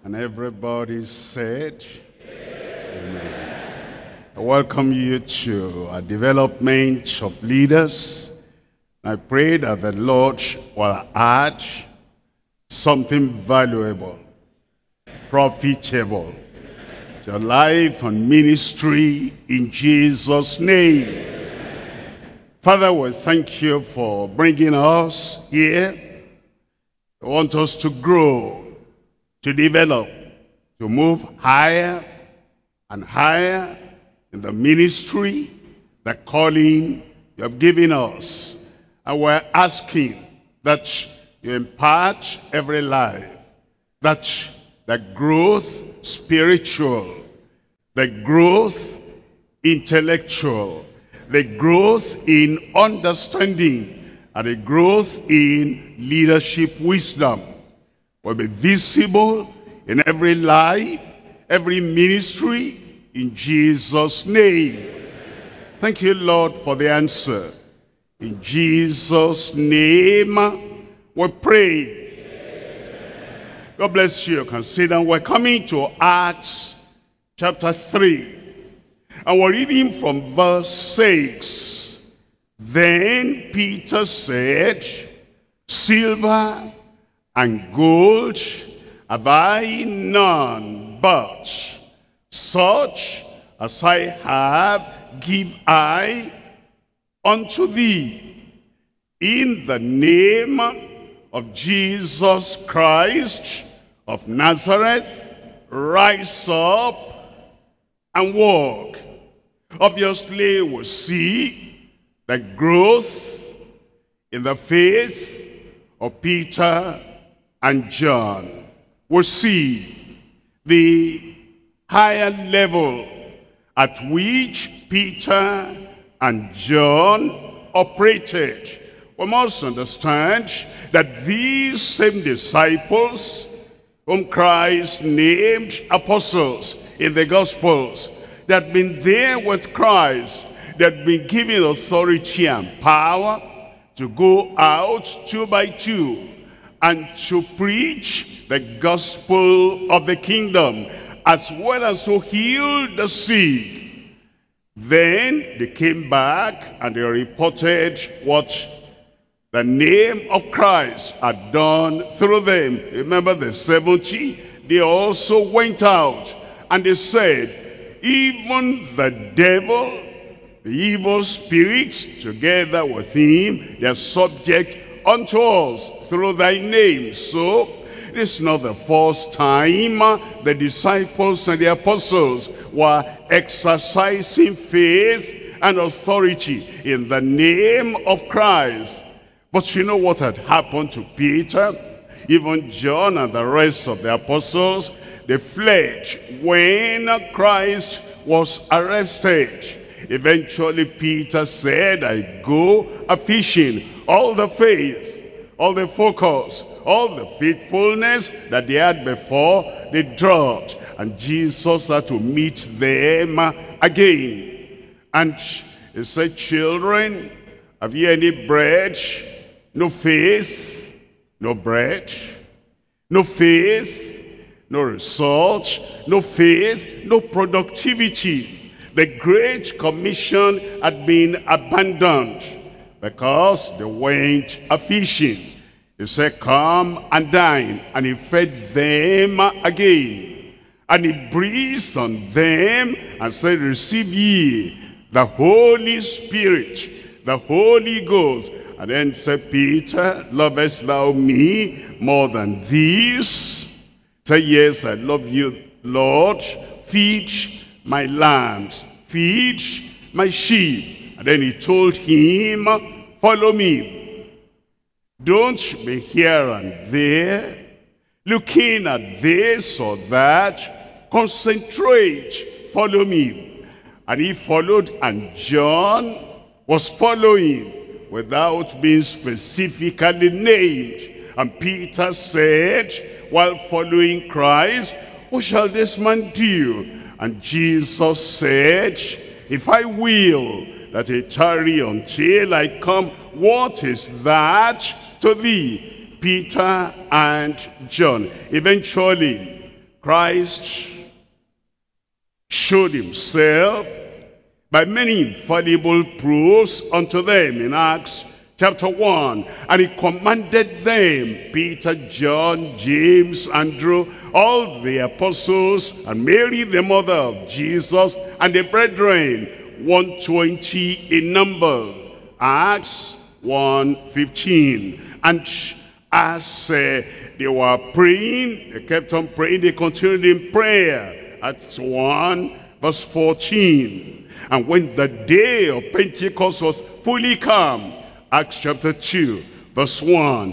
And everybody said, Amen. I welcome you to a development of leaders. I pray that the Lord will add something valuable, profitable to your life and ministry in Jesus' name. Father, we thank you for bringing us here. I want us to grow, to develop, to move higher and higher in the ministry, the calling you have given us. And we're asking that you impart every life, that the growth spiritual, the growth intellectual, the growth in understanding, and the growth in leadership wisdom will be visible in every life, every ministry, in Jesus' name. Thank you, Lord, for the answer. In Jesus' name we pray. God bless you. Consider we're coming to Acts chapter 3. And we're reading from verse 6. Then Peter said, "Silver and gold have I none, but such as I have give I unto thee. In the name of Jesus Christ of Nazareth, rise up and walk." Obviously, we see the growth in the faith of Peter and John. We see the higher level at which Peter and John operated. We must understand that these same disciples whom Christ named apostles in the Gospels, that had been there with Christ, that had been given authority and power to go out 2 by 2 and to preach the gospel of the kingdom, as well as to heal the sick. Then they came back and they reported what the name of Christ had done through them. Remember the 70? They also went out and they said, even the devil, the evil spirits, together with him, they are subject unto us through thy name. So it is not the first time the disciples and the apostles were exercising faith and authority in the name of Christ. But you know what had happened to Peter, even John and the rest of the apostles? They fled when Christ was arrested. Eventually Peter said, "I go a-fishing." All the faith, all the focus, all the faithfulness that they had before, they dropped. And Jesus had to meet them again. And he said, "Children, have you any bread?" No faith, no bread. No faith, no result. No faith, no productivity. The Great Commission had been abandoned because they went a-fishing. He said, "Come and dine." And he fed them again. And he breathed on them and said, "Receive ye the Holy Spirit, the Holy Ghost." And then said, "Peter, lovest thou me more than these?" Say, "Yes, I love you, Lord. Feed my lambs, feed my sheep." And then he told him, "Follow me." Don't be here and there, looking at this or that. Concentrate. Follow me. And he followed, and John was following without being specifically named. And Peter said, while following Christ, "What shall this man do?" And Jesus said, "If I will that he tarry until I come, what is that to thee?" Peter and John. Eventually, Christ showed himself by many infallible proofs unto them in Acts chapter 1. And he commanded them, Peter, John, James, Andrew, all the apostles, and Mary the mother of Jesus, and the brethren, 120 in number. Acts 1:15. And as they were praying, they kept on praying, they continued in prayer. Acts 1:14. And when the day of Pentecost was fully come, Acts chapter 2:1,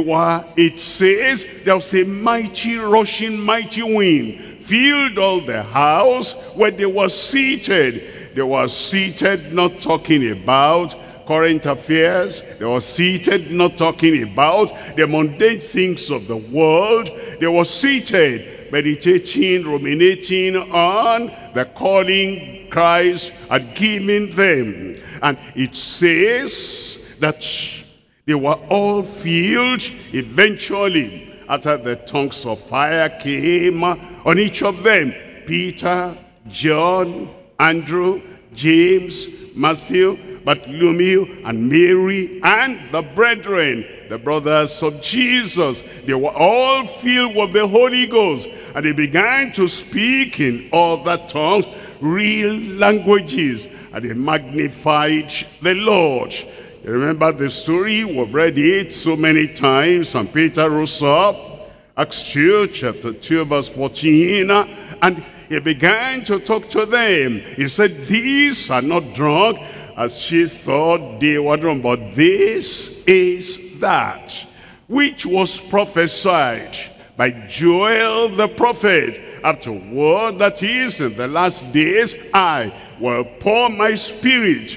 it says, there was a mighty rushing, mighty wind, filled all the house where they were seated. They were seated, not talking about current affairs. They were seated, not talking about the mundane things of the world. They were seated, meditating, ruminating on the calling Christ had given them. And it says that they were all filled eventually after the tongues of fire came on each of them. Peter, John, Andrew, James, Matthew, Bartholomew, and Mary, and the brethren, the brothers of Jesus. They were all filled with the Holy Ghost, and they began to speak in other tongues, real languages, and they magnified the Lord. You remember the story? We've read it so many times. And Peter rose up, Acts 2, chapter 2, verse 14, and he began to talk to them. He said, these are not drunk as she thought they were drunk, but this is that which was prophesied by Joel the prophet. Afterward, that is, in the last days, I will pour my spirit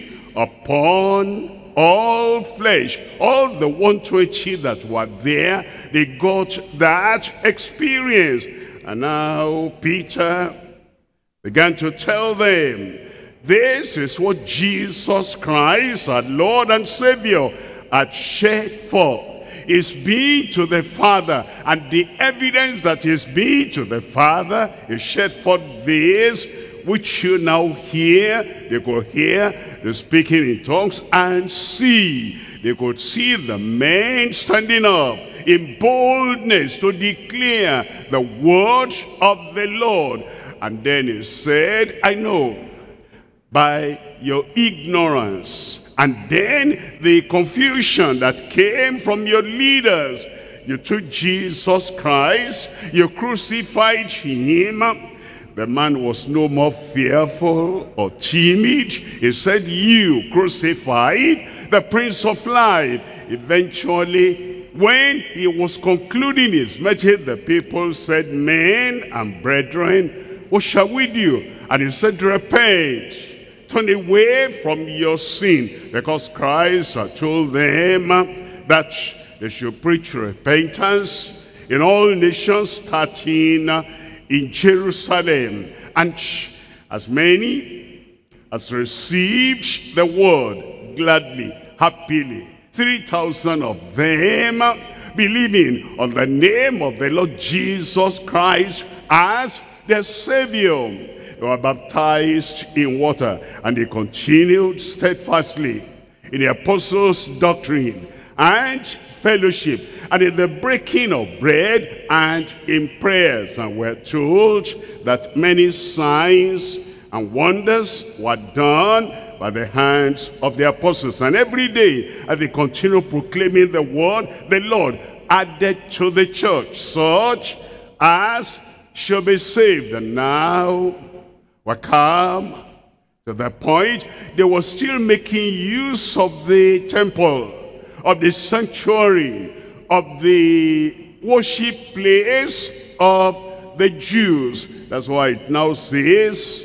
upon all flesh. All the 120 that were there, they got that experience. And now Peter began to tell them, this is what Jesus Christ, our Lord and Savior, had shed forth. Is be to the Father, and the evidence that is be to the Father is shed forth this, which you now hear. They could hear the speaking in tongues and see. They could see the men standing up in boldness to declare the word of the Lord. And then he said, I know by your ignorance, and then the confusion that came from your leaders, you took Jesus Christ, you crucified him. The man was no more fearful or timid. He said, you crucified the Prince of Life. Eventually, when he was concluding his message, the people said, men and brethren, what shall we do? And he said, repent. Turn away from your sin, because Christ had told them that they should preach repentance in all nations, starting in Jerusalem. And as many as received the word gladly, happily, 3,000 of them believing on the name of the Lord Jesus Christ as their Savior. They were baptized in water, and they continued steadfastly in the apostles' doctrine and fellowship, and in the breaking of bread, and in prayers. And we're told that many signs and wonders were done by the hands of the apostles. And every day, as they continue proclaiming the word, the Lord added to the church such as shall be saved. And now were come to the point they were still making use of the temple, of the sanctuary, of the worship place of the Jews. That's why it now says,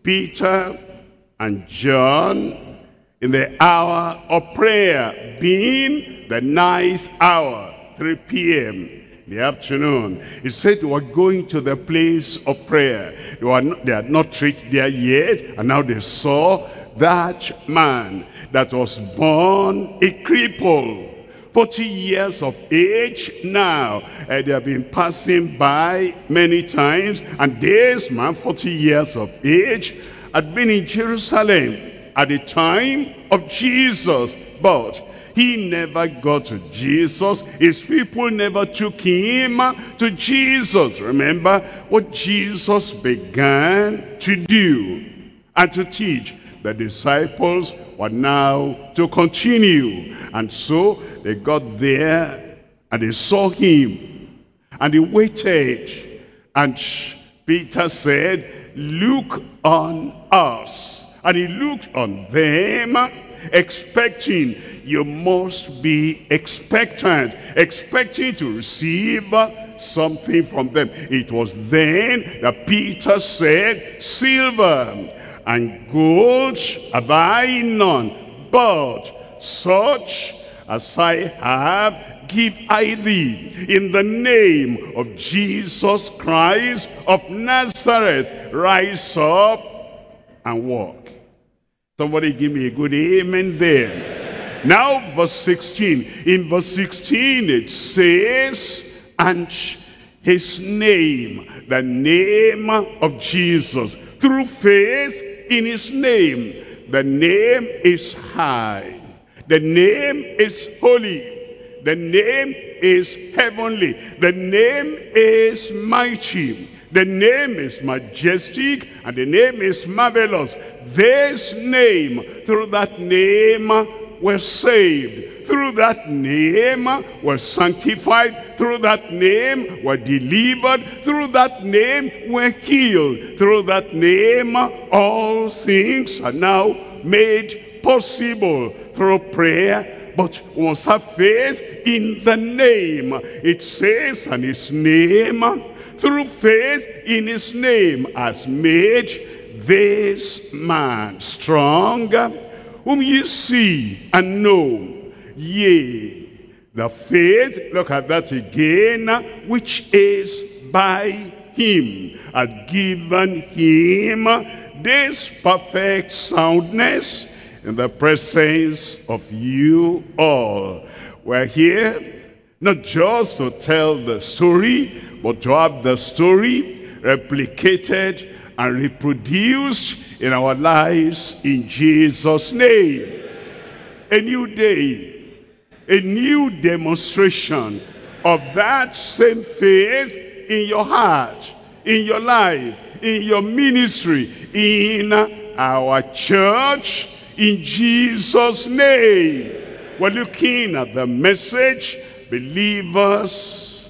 Peter and John, in the hour of prayer, being the ninth hour, 3 p.m. in the afternoon, he said they were going to the place of prayer. They had not reached there yet, and now they saw that man that was born a cripple 40 years of age now. They have been passing by many times, and this man, 40 years of age, had been in Jerusalem at the time of Jesus, but he never got to Jesus. His people never took him to Jesus. Remember what Jesus began to do and to teach. The disciples were now to continue. And so they got there and they saw him and they waited. And Peter said, "Look on us." And he looked on them, expecting. You must be expectant, expecting to receive something from them. It was then that Peter said, "Silver and gold have I none, but such as I have give I thee. In the name of Jesus Christ of Nazareth, rise up and walk." Somebody give me a good amen there. Now verse 16. In verse 16 it says, "And his name," the name of Jesus, through faith in his name. The name is high. The name is holy. The name is heavenly. The name is mighty. The name is majestic, and the name is marvelous. This name, through that name, we're saved. Through that name, we're sanctified. Through that name, we're delivered. Through that name, we're healed. Through that name, all things are now made possible through prayer. But we must have faith in the name. It says, "And his name," through faith in his name, has made this man strong, whom ye see and know. Yea, the faith, look at that again, which is by him, hath given him this perfect soundness in the presence of you all. We're here not just to tell the story, but to have the story replicated and reproduced in our lives in Jesus' name. A new day, a new demonstration of that same faith in your heart, in your life, in your ministry, in our church, in Jesus' name. We're looking at the message, believers,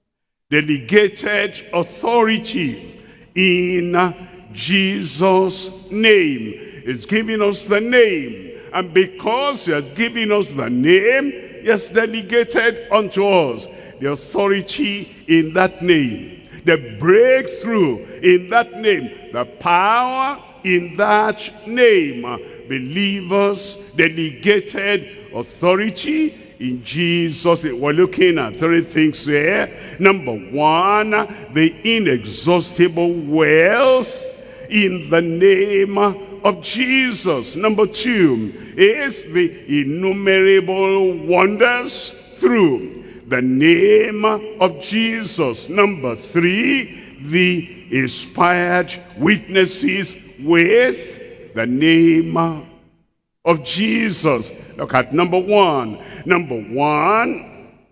delegated authority in Jesus' name. It's giving us the name. And because he has given us the name, he has delegated unto us the authority in that name, the breakthrough in that name, the power in that name. Believers, delegated authority in Jesus. We're looking at three things here. Number one, the inexhaustible wealth in the name of Jesus. Number two is the innumerable wonders through the name of Jesus. Number three, the inspired witnesses with the name of Jesus. Look at number one. Number one,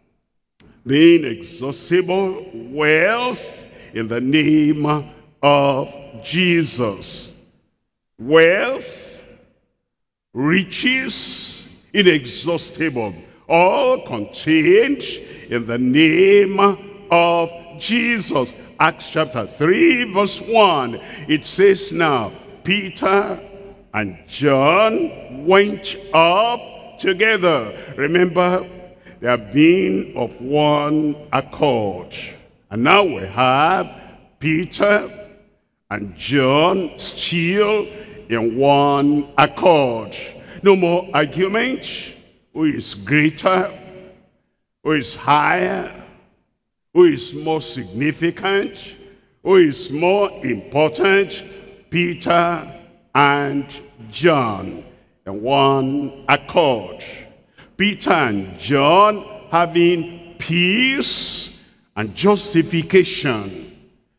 the inexhaustible wealth in the name of Jesus. Wealth, riches, inexhaustible, all contained in the name of Jesus. Acts chapter 3 verse 1, it says, "Now Peter and John went up together." Remember, they have been of one accord. And now we have Peter and John still in one accord. No more argument. Who is greater? Who is higher? Who is more significant? Who is more important? Peter and John in one accord. Peter and John having peace and justification.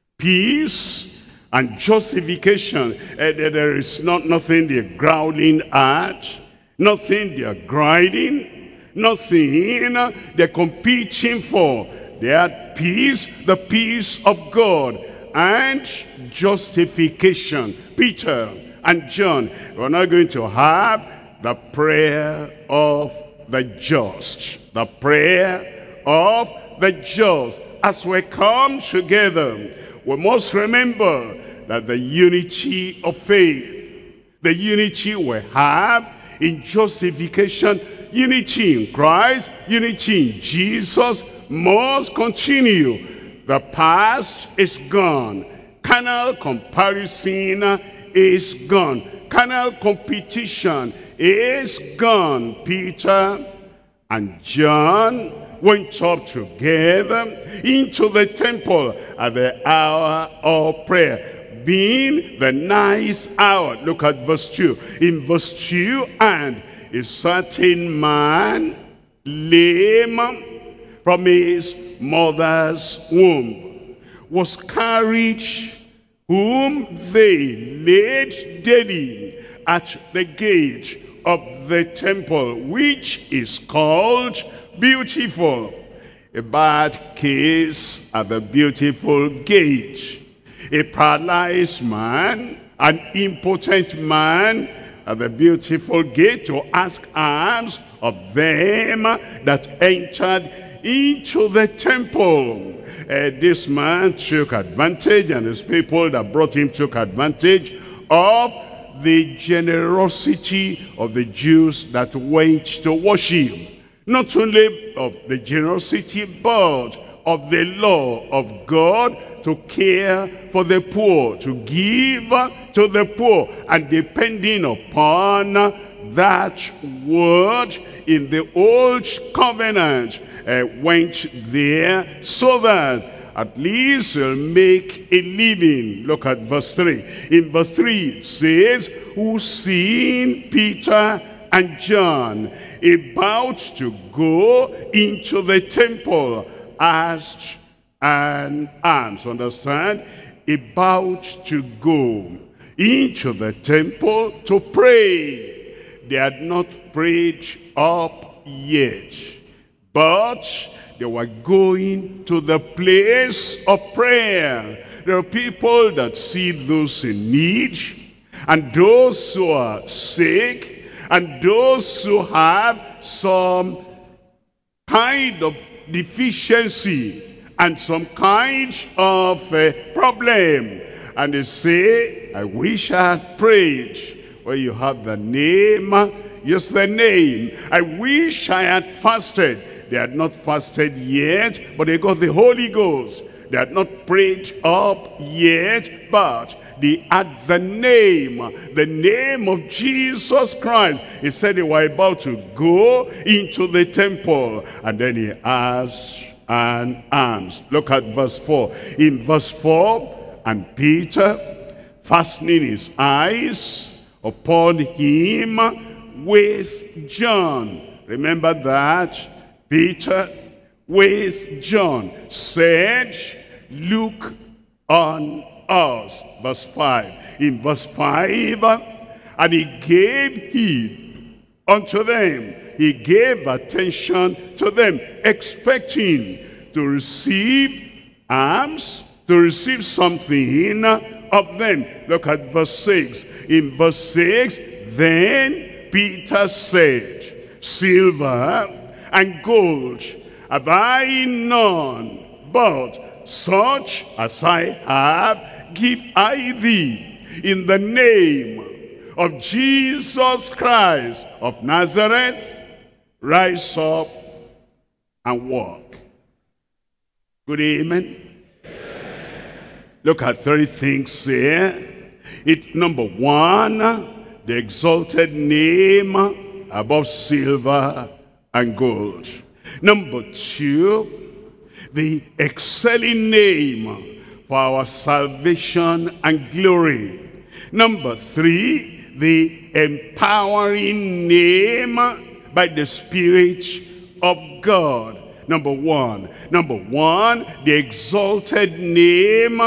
Peace and justification. There is nothing they're growling at, nothing they're grinding, nothing they're competing for. They had peace, the peace of God, and justification. Peter and John were not going to have the prayer of the just. The prayer of the just. As we come together, we must remember that the unity of faith, the unity we have in justification, unity in Christ, unity in Jesus, must continue. The past is gone. Carnal comparison is gone. Carnal competition is gone. Peter and John went up together into the temple at the hour of prayer, being the ninth hour. Look at verse 2. In verse 2, and a certain man, lame from his mother's womb, was carried, whom they laid daily at the gate of the temple, which is called Beautiful. A bad case at the Beautiful gate. A paralyzed man, an impotent man at the Beautiful gate, to ask alms of them that entered into the temple. This man took advantage, and his people that brought him took advantage of the generosity of the Jews that went to worship. Not only of the generosity, but of the law of God to care for the poor, to give to the poor, and depending upon that word in the old covenant, went there so that at least he'll make a living. Look at verse 3. In verse 3 it says, who seeing Peter and John about to go into the temple, asked an alms. Understand? About to go into the temple to pray. They had not prayed up yet, but they were going to the place of prayer. There are people that see those in need, and those who are sick, and those who have some kind of deficiency and some kind of problem. And they say, I wish I had prayed. Well, you have the name, yes, the name. I wish I had fasted. They had not fasted yet, but they got the Holy Ghost. They had not prayed up yet, but they had the name of Jesus Christ. He said they were about to go into the temple, and then he asked an alms. Look at verse 4. In verse 4, and Peter, fastening his eyes upon him with John. Remember that? Peter with John said, look on us. Verse 5. In verse 5, and he gave heed unto them. He gave attention to them, expecting to receive alms, to receive something of them. Look at verse 6. In verse 6, then Peter said, silver and gold have I none, but such as I have give I thee, in the name of Jesus Christ of Nazareth, rise up and walk. Good amen. Look at 3 things here. Number 1, the exalted name above silver and gold. Number 2, the excelling name for our salvation and glory. Number 3, the empowering name by the Spirit of God. Number one, the exalted name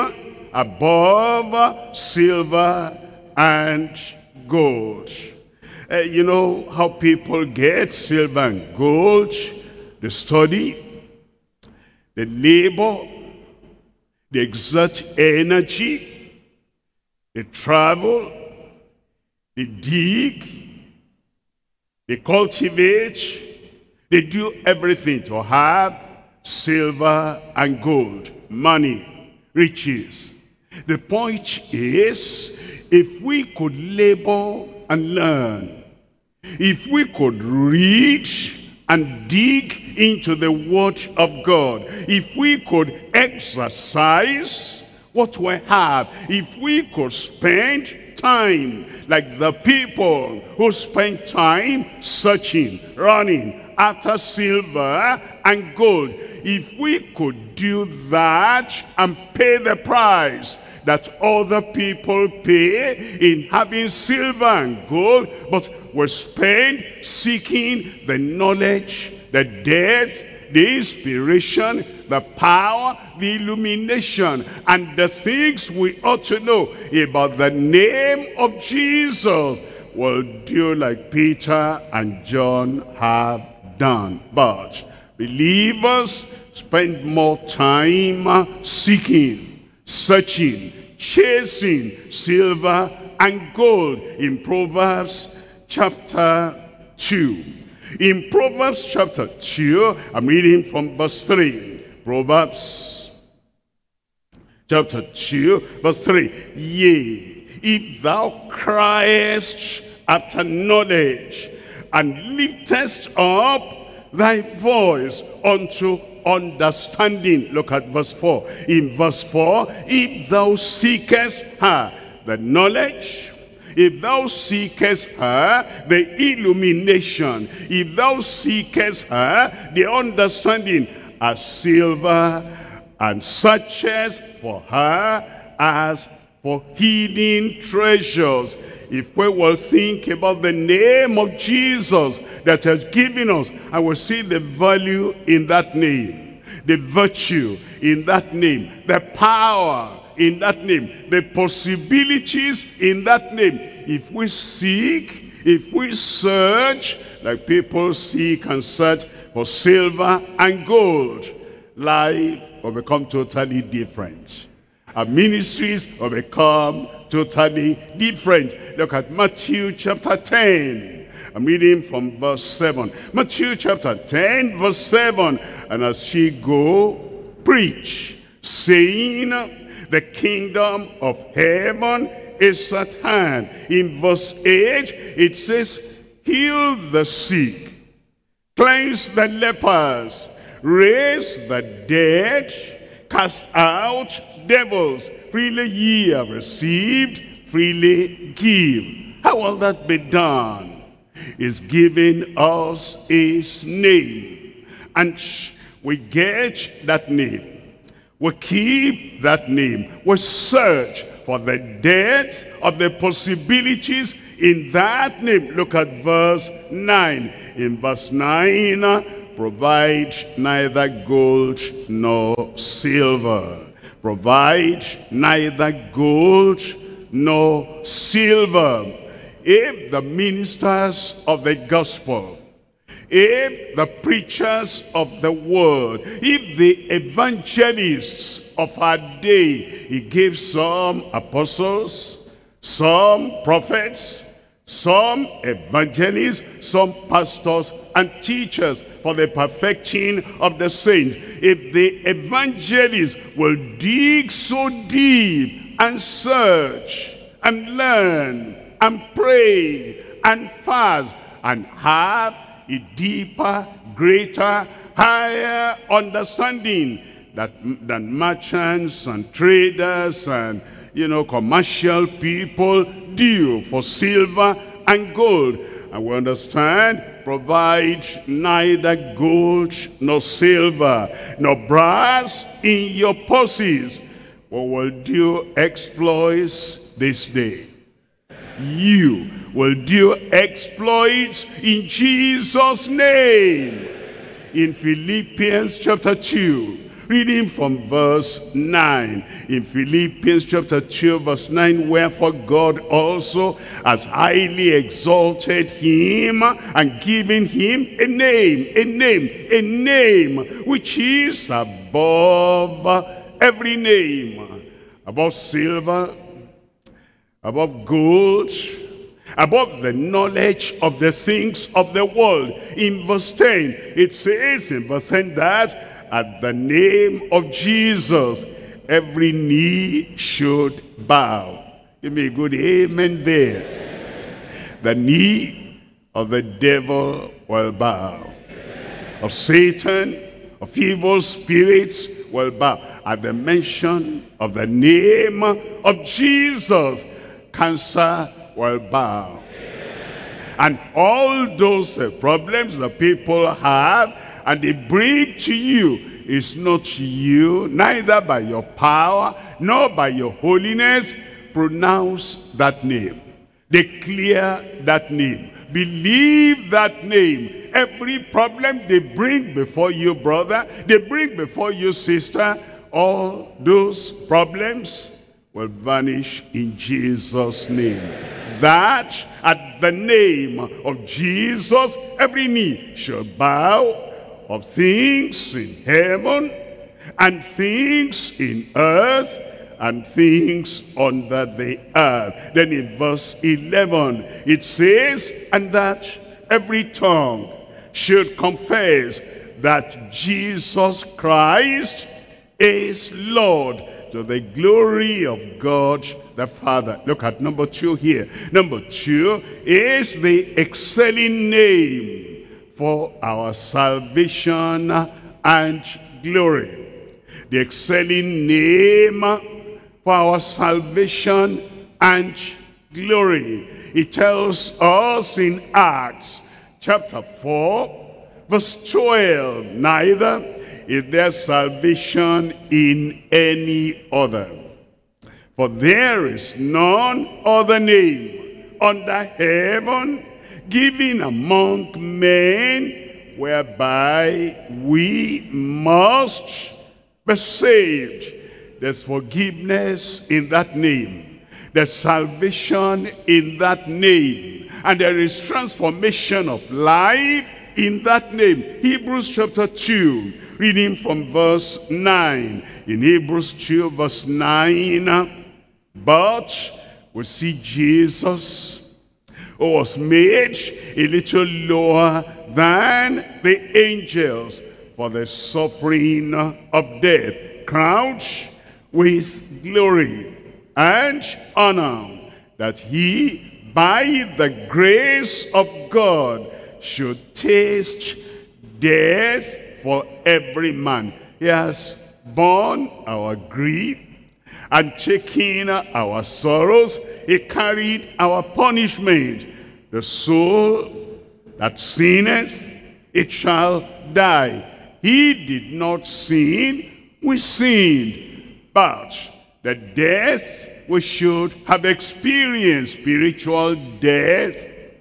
above silver and gold. You know how people get silver and gold? The study, the labor, they exert energy, they travel, they dig, they cultivate, they do everything to have silver and gold, money, riches. The point is, if we could labor and learn, if we could read and dig into the Word of God, if we could exercise what we have, if we could spend time like the people who spend time searching, running after silver and gold, if we could do that and pay the price that other people pay in having silver and gold, but we spend seeking the knowledge, the depth, the inspiration, the power, the illumination, and the things we ought to know about the name of Jesus, will do like Peter and John have done. But believers spend more time seeking, searching, chasing silver and gold. In Proverbs chapter 2. In Proverbs chapter 2, I'm reading from verse 3. Proverbs chapter 2, verse 3. Yea, if thou criest after knowledge, and liftest up thy voice unto understanding. Look at verse 4. In verse 4, if thou seekest her, the knowledge, if thou seekest her, the illumination, if thou seekest her, the understanding, as silver, and searchest for her as for hidden treasures. If we will think about the name of Jesus that has given us, I will see the value in that name, the virtue in that name, the power in that name, the possibilities in that name. If we seek, if we search, like people seek and search for silver and gold, life will become totally different. Our ministries will become totally different. Look at Matthew chapter 10. I'm reading from verse 7. Matthew chapter 10, verse 7. And as ye go, preach, saying, the kingdom of heaven is at hand. In verse 8, it says, heal the sick, cleanse the lepers, raise the dead, cast out devils. Freely ye have received, freely give. How will that be done? Is giving us his name, and we get that name, we keep that name, we search for the depth of the possibilities in that name. Look at verse 9. In verse 9, provide neither gold nor silver. Provide neither gold nor silver. If the ministers of the gospel, if the preachers of the word, if the evangelists of our day, he gave some apostles, some prophets, some evangelists, some pastors and teachers for the perfecting of the saints. If the evangelists will dig so deep and search and learn and pray and fast and have a deeper, greater, higher understanding than merchants and traders and commercial people do for silver and gold. And we understand, provide neither gold nor silver nor brass in your purses. We will do exploits this day. You will do exploits in Jesus' name. In Philippians chapter 2, reading from verse 9. In Philippians chapter 2 verse 9, wherefore God also has highly exalted him and given him a name which is above every name, above silver, above gold, above the knowledge of the things of the world. In verse 10, it says in verse 10 that at the name of Jesus, every knee should bow. Give me a good amen there. The knee of the devil will bow. Of Satan, of evil spirits will bow. At the mention of the name of Jesus, cancer will bow. And all those problems that people have and they bring to you, is not you, neither by your power nor by your holiness. Pronounce that name, declare that name, believe that name. Every problem they bring before you, brother, they bring before you, sister, all those problems will vanish in Jesus' name. That at the name of Jesus, every knee shall bow, of things in heaven and things in earth and things under the earth. Then in verse 11 it says, and that every tongue should confess that Jesus Christ is Lord, to the glory of God the Father. Look at number 2 here. Number 2 is the excelling name for our salvation and glory. The excelling name for our salvation and glory. It tells us in Acts chapter 4 verse 12, neither is there salvation in any other, for there is none other name under heaven given among men whereby we must be saved. There's forgiveness in that name. There's salvation in that name. And there is transformation of life in that name. Hebrews chapter 2, reading from verse 9. In Hebrews 2 verse 9, but we see Jesus, who was made a little lower than the angels for the suffering of death, crowned with glory and honor, that he by the grace of God should taste death for every man. He has borne our grief and taken our sorrows. He carried our punishment. The soul that sinneth, it shall die. He did not sin, we sinned. But the death we should have experienced, spiritual death,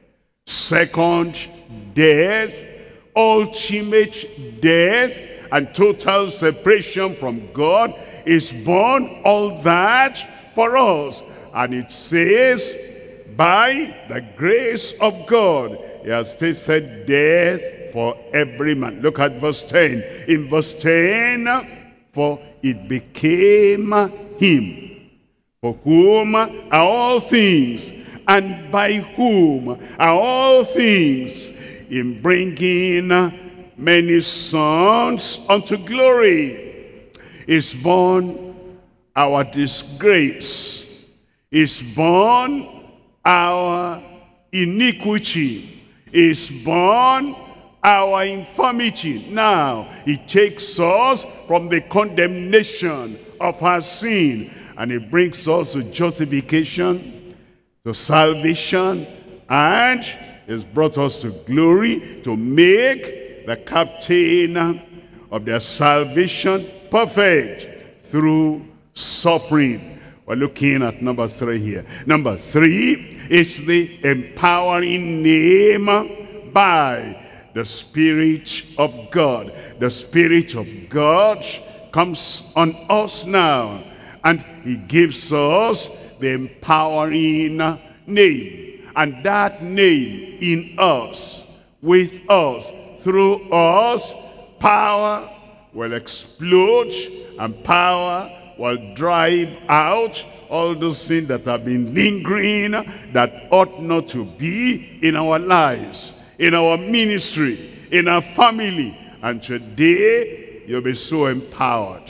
second death, ultimate death, and total separation from God, is born all that for us. And it says, by the grace of God, he has tasted death for every man. Look at verse 10. In verse 10, for it became him, for whom are all things, and by whom are all things, in bringing many sons unto glory, is born our disgrace, is born our iniquity, is born our infirmity. Now he takes us from the condemnation of our sin, and he brings us to justification, to salvation, and has brought us to glory, to make the captain of their salvation perfect through suffering. We're looking at number 3 here. Number 3 is the empowering name by the Spirit of God. The Spirit of God comes on us now, and he gives us the empowering name. And that name in us, with us, through us, power will explode, and power will drive out all those things that have been lingering, that ought not to be in our lives, in our ministry, in our family. And today, you'll be so empowered.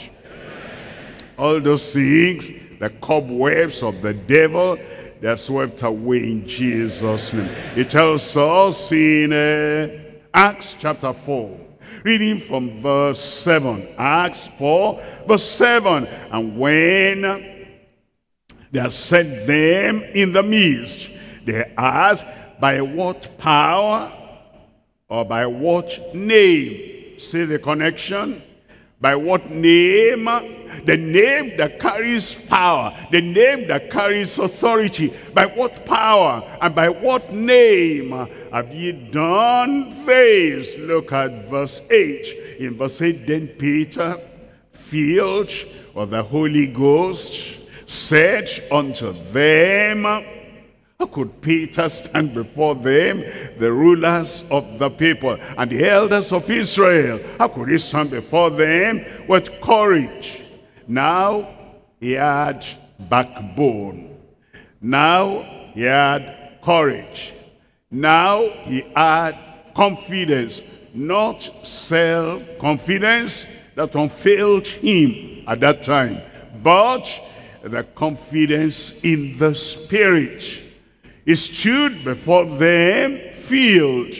All those things, the cobwebs of the devil, they're swept away in Jesus' name. It tells us in Acts chapter 4, reading from verse 7. Acts 4, verse 7. And when they had set them in the midst, they asked, by what power or by what name? See the connection? By what name? The name that carries power, the name that carries authority. By what power and by what name have ye done this? Look at verse 8. In verse 8, then Peter, filled with the Holy Ghost, said unto them, how could Peter stand before them, the rulers of the people and the elders of Israel? How could he stand before them with courage? Now he had backbone. Now he had courage. Now he had confidence, not self-confidence that unfailed him at that time, but the confidence in the Spirit. He stood before them filled,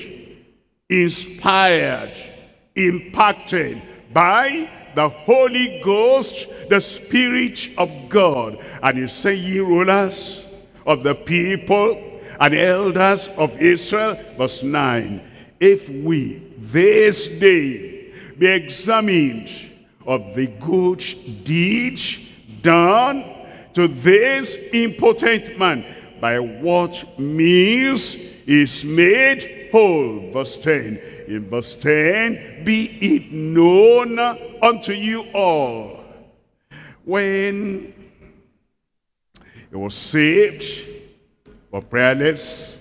inspired, impacted by the Holy Ghost, the Spirit of God. And he said, ye rulers of the people and elders of Israel, verse 9, if we this day be examined of the good deeds done to this impotent man, by what means is made whole. Verse 10. In verse 10, be it known unto you all. When he was saved, but prayerless,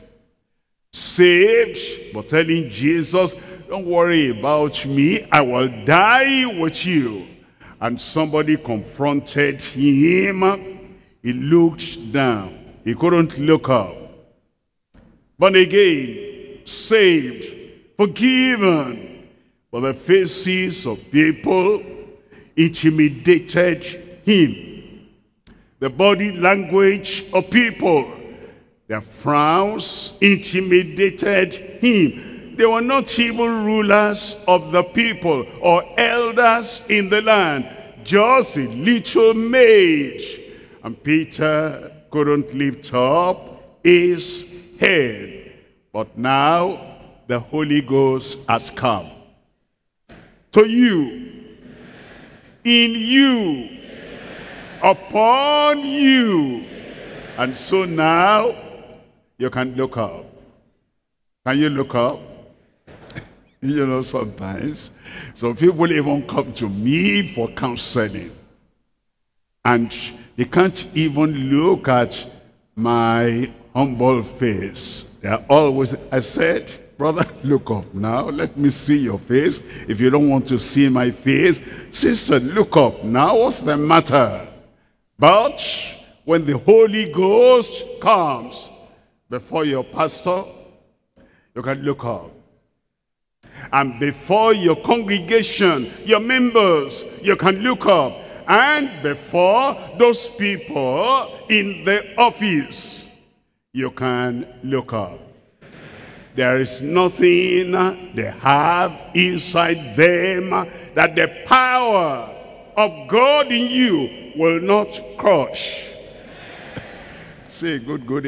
saved, but telling Jesus, don't worry about me, I will die with you. And somebody confronted him. He looked down. He couldn't look up. Born again, saved, forgiven. But the faces of people intimidated him. The body language of people, their frowns intimidated him. They were not even rulers of the people or elders in the land, just a little maid. And Peter couldn't lift up his head. But now the Holy Ghost has come to you, in you, upon you. And so now you can look up. Can you look up? You know, sometimes some people even come to me for counseling, and they can't even look at my humble face. They are always, I said, brother, look up now. Let me see your face. If you don't want to see my face, sister, look up now. What's the matter? But when the Holy Ghost comes before your pastor, you can look up. And before your congregation, your members, you can look up. And before those people in the office, you can look up. There is nothing they have inside them that the power of God in you will not crush. Say good,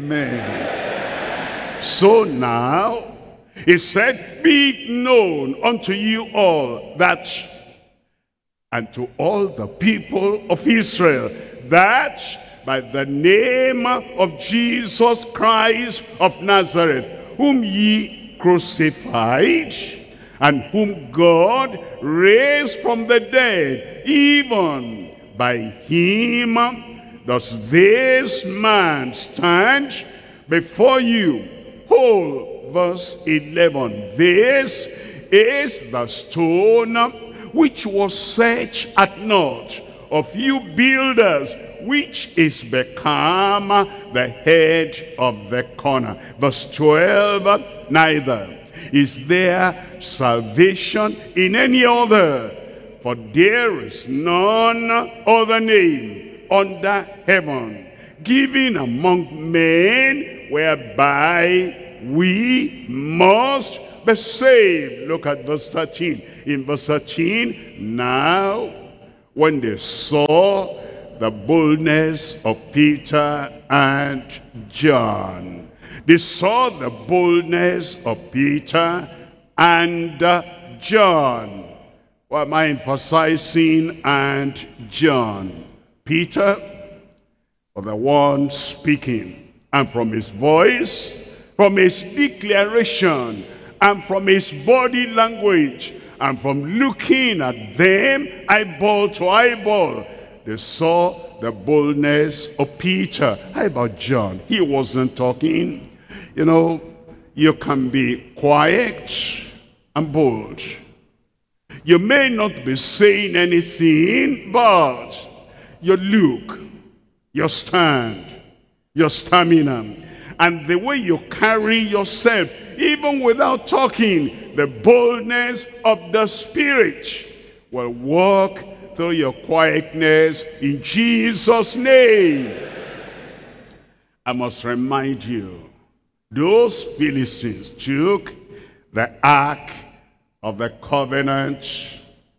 amen. So now, it said, be it known unto you all that, and to all the people of Israel, that by the name of Jesus Christ of Nazareth, whom ye crucified, and whom God raised from the dead, even by him does this man stand before you whole. Verse 11, this is the stone which was set at naught of you builders, which is become the head of the corner. Verse 12, neither is there salvation in any other, for there is none other name under heaven given among men whereby we must be saved. Look at verse 13. In verse 13, now when they saw the boldness of Peter and John, they saw the boldness of Peter and John. What am I emphasizing? And John. Peter was the one speaking, and from his voice, from his declaration, and from his body language, and from looking at them eyeball to eyeball, they saw the boldness of Peter. How about John? He wasn't talking. You know, you can be quiet and bold. You may not be saying anything, but your look, your stand, your stamina, and the way you carry yourself, even without talking, the boldness of the Spirit will walk through your quietness in Jesus' name. I must remind you, those Philistines took the ark of the covenant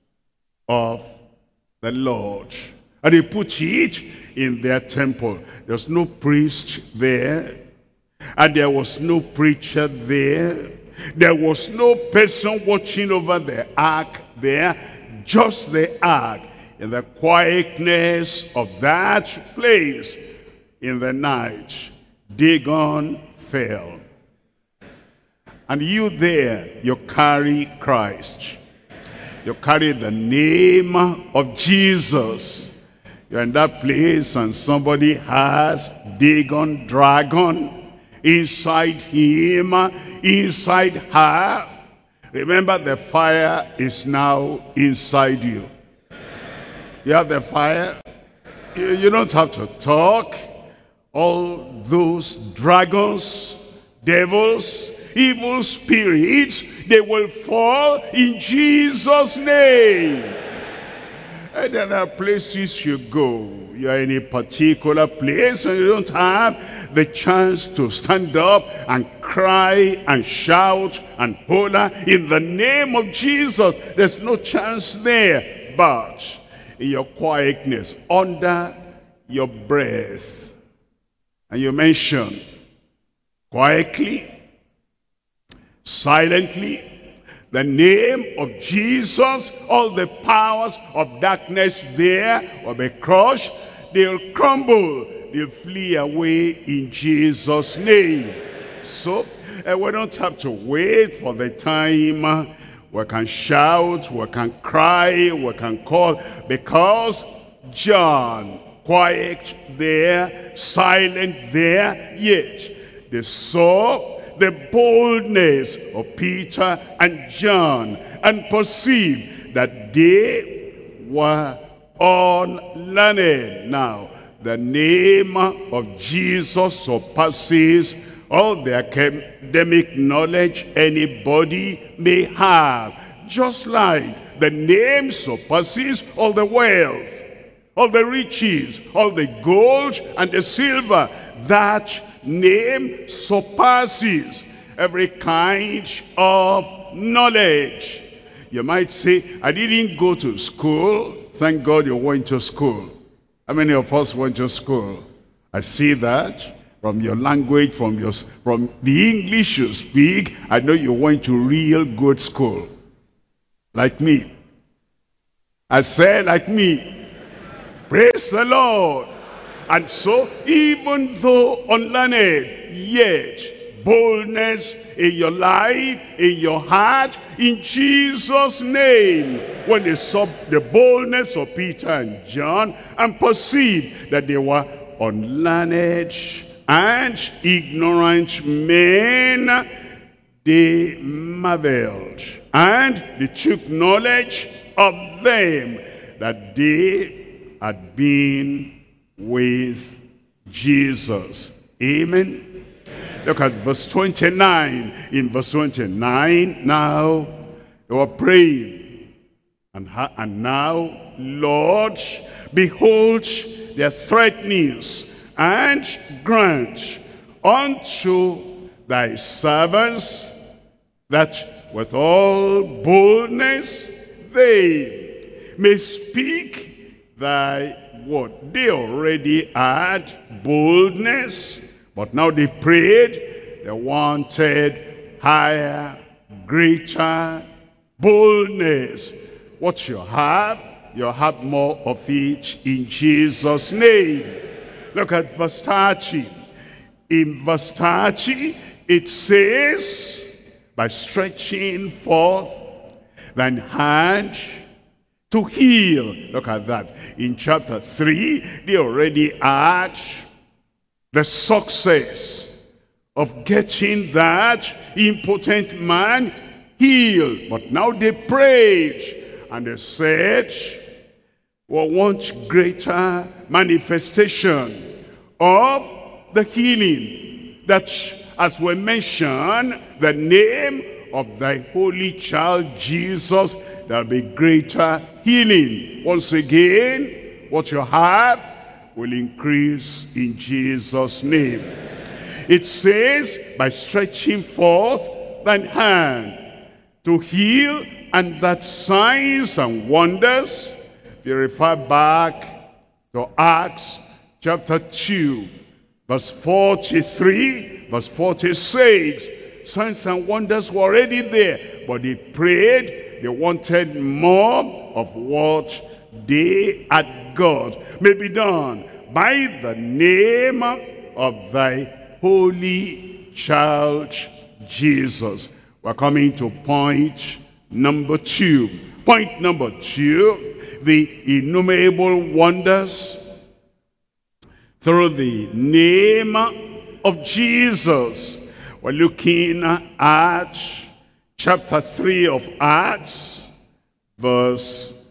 of the Lord, and they put it in their temple. There's no priest there, and there was no preacher there. There was no person watching over the ark there, just the ark. In the quietness of that place, in the night, Dagon fell. And you there, you carry Christ. You carry the name of Jesus. You're in that place and somebody has Dagon, dragon, inside him, inside her. Remember, the fire is now inside you. You have the fire. You don't have to talk. All those dragons, devils, evil spirits, they will fall in Jesus' name. And there are places you go. You are in a particular place and you don't have the chance to stand up and cry and shout and holler in the name of Jesus. There's no chance there. But in your quietness, under your breath, and you mention quietly, silently, the name of Jesus, all the powers of darkness there will be crushed. They'll crumble. They'll flee away in Jesus' name. So we don't have to wait for the time we can shout, we can cry, we can call, because John, quiet there, silent there, yet they saw the boldness of Peter and John and perceived that they were unlearned. Now, the name of Jesus surpasses all the academic knowledge anybody may have. Just like the name surpasses all the wealth, all the riches, all the gold and the silver. That name surpasses every kind of knowledge. You might say, I didn't go to school. Thank God you went to school. How many of us went to school? I see that from your language, from the English you speak. I know you went to real good school. Like me. I said like me. Praise the Lord. And so, even though unlearned, yet boldness in your life, in your heart, in Jesus' name. When they saw the boldness of Peter and John and perceived that they were unlearned and ignorant men, they marveled, and they took knowledge of them that they had been with Jesus. Amen. Look at verse 29. In verse 29, now they were praying, and now, Lord, behold their threatenings, and grant unto thy servants that with all boldness they may speak thy word. They already had boldness, but now they prayed. They wanted higher, greater boldness. What you have more of it in Jesus' name. Look at verse 30. In verse 30, it says, by stretching forth thine hand to heal. Look at that. In chapter 3, they already had the success of getting that impotent man healed. But now they prayed and they said, we want greater manifestation of the healing, that as we mention the name of thy holy child Jesus, there'll be greater healing. Once again, what you have will increase in Jesus' name. It says, by stretching forth thine hand to heal, and that signs and wonders. If you refer back to Acts chapter 2, verse 43, verse 46, signs and wonders were already there, but they prayed. They wanted more of what they had got. May be done by the name of thy holy child Jesus. We're coming to point number 2. Point number 2, the innumerable wonders through the name of Jesus. We're looking at chapter 3 of Acts, verse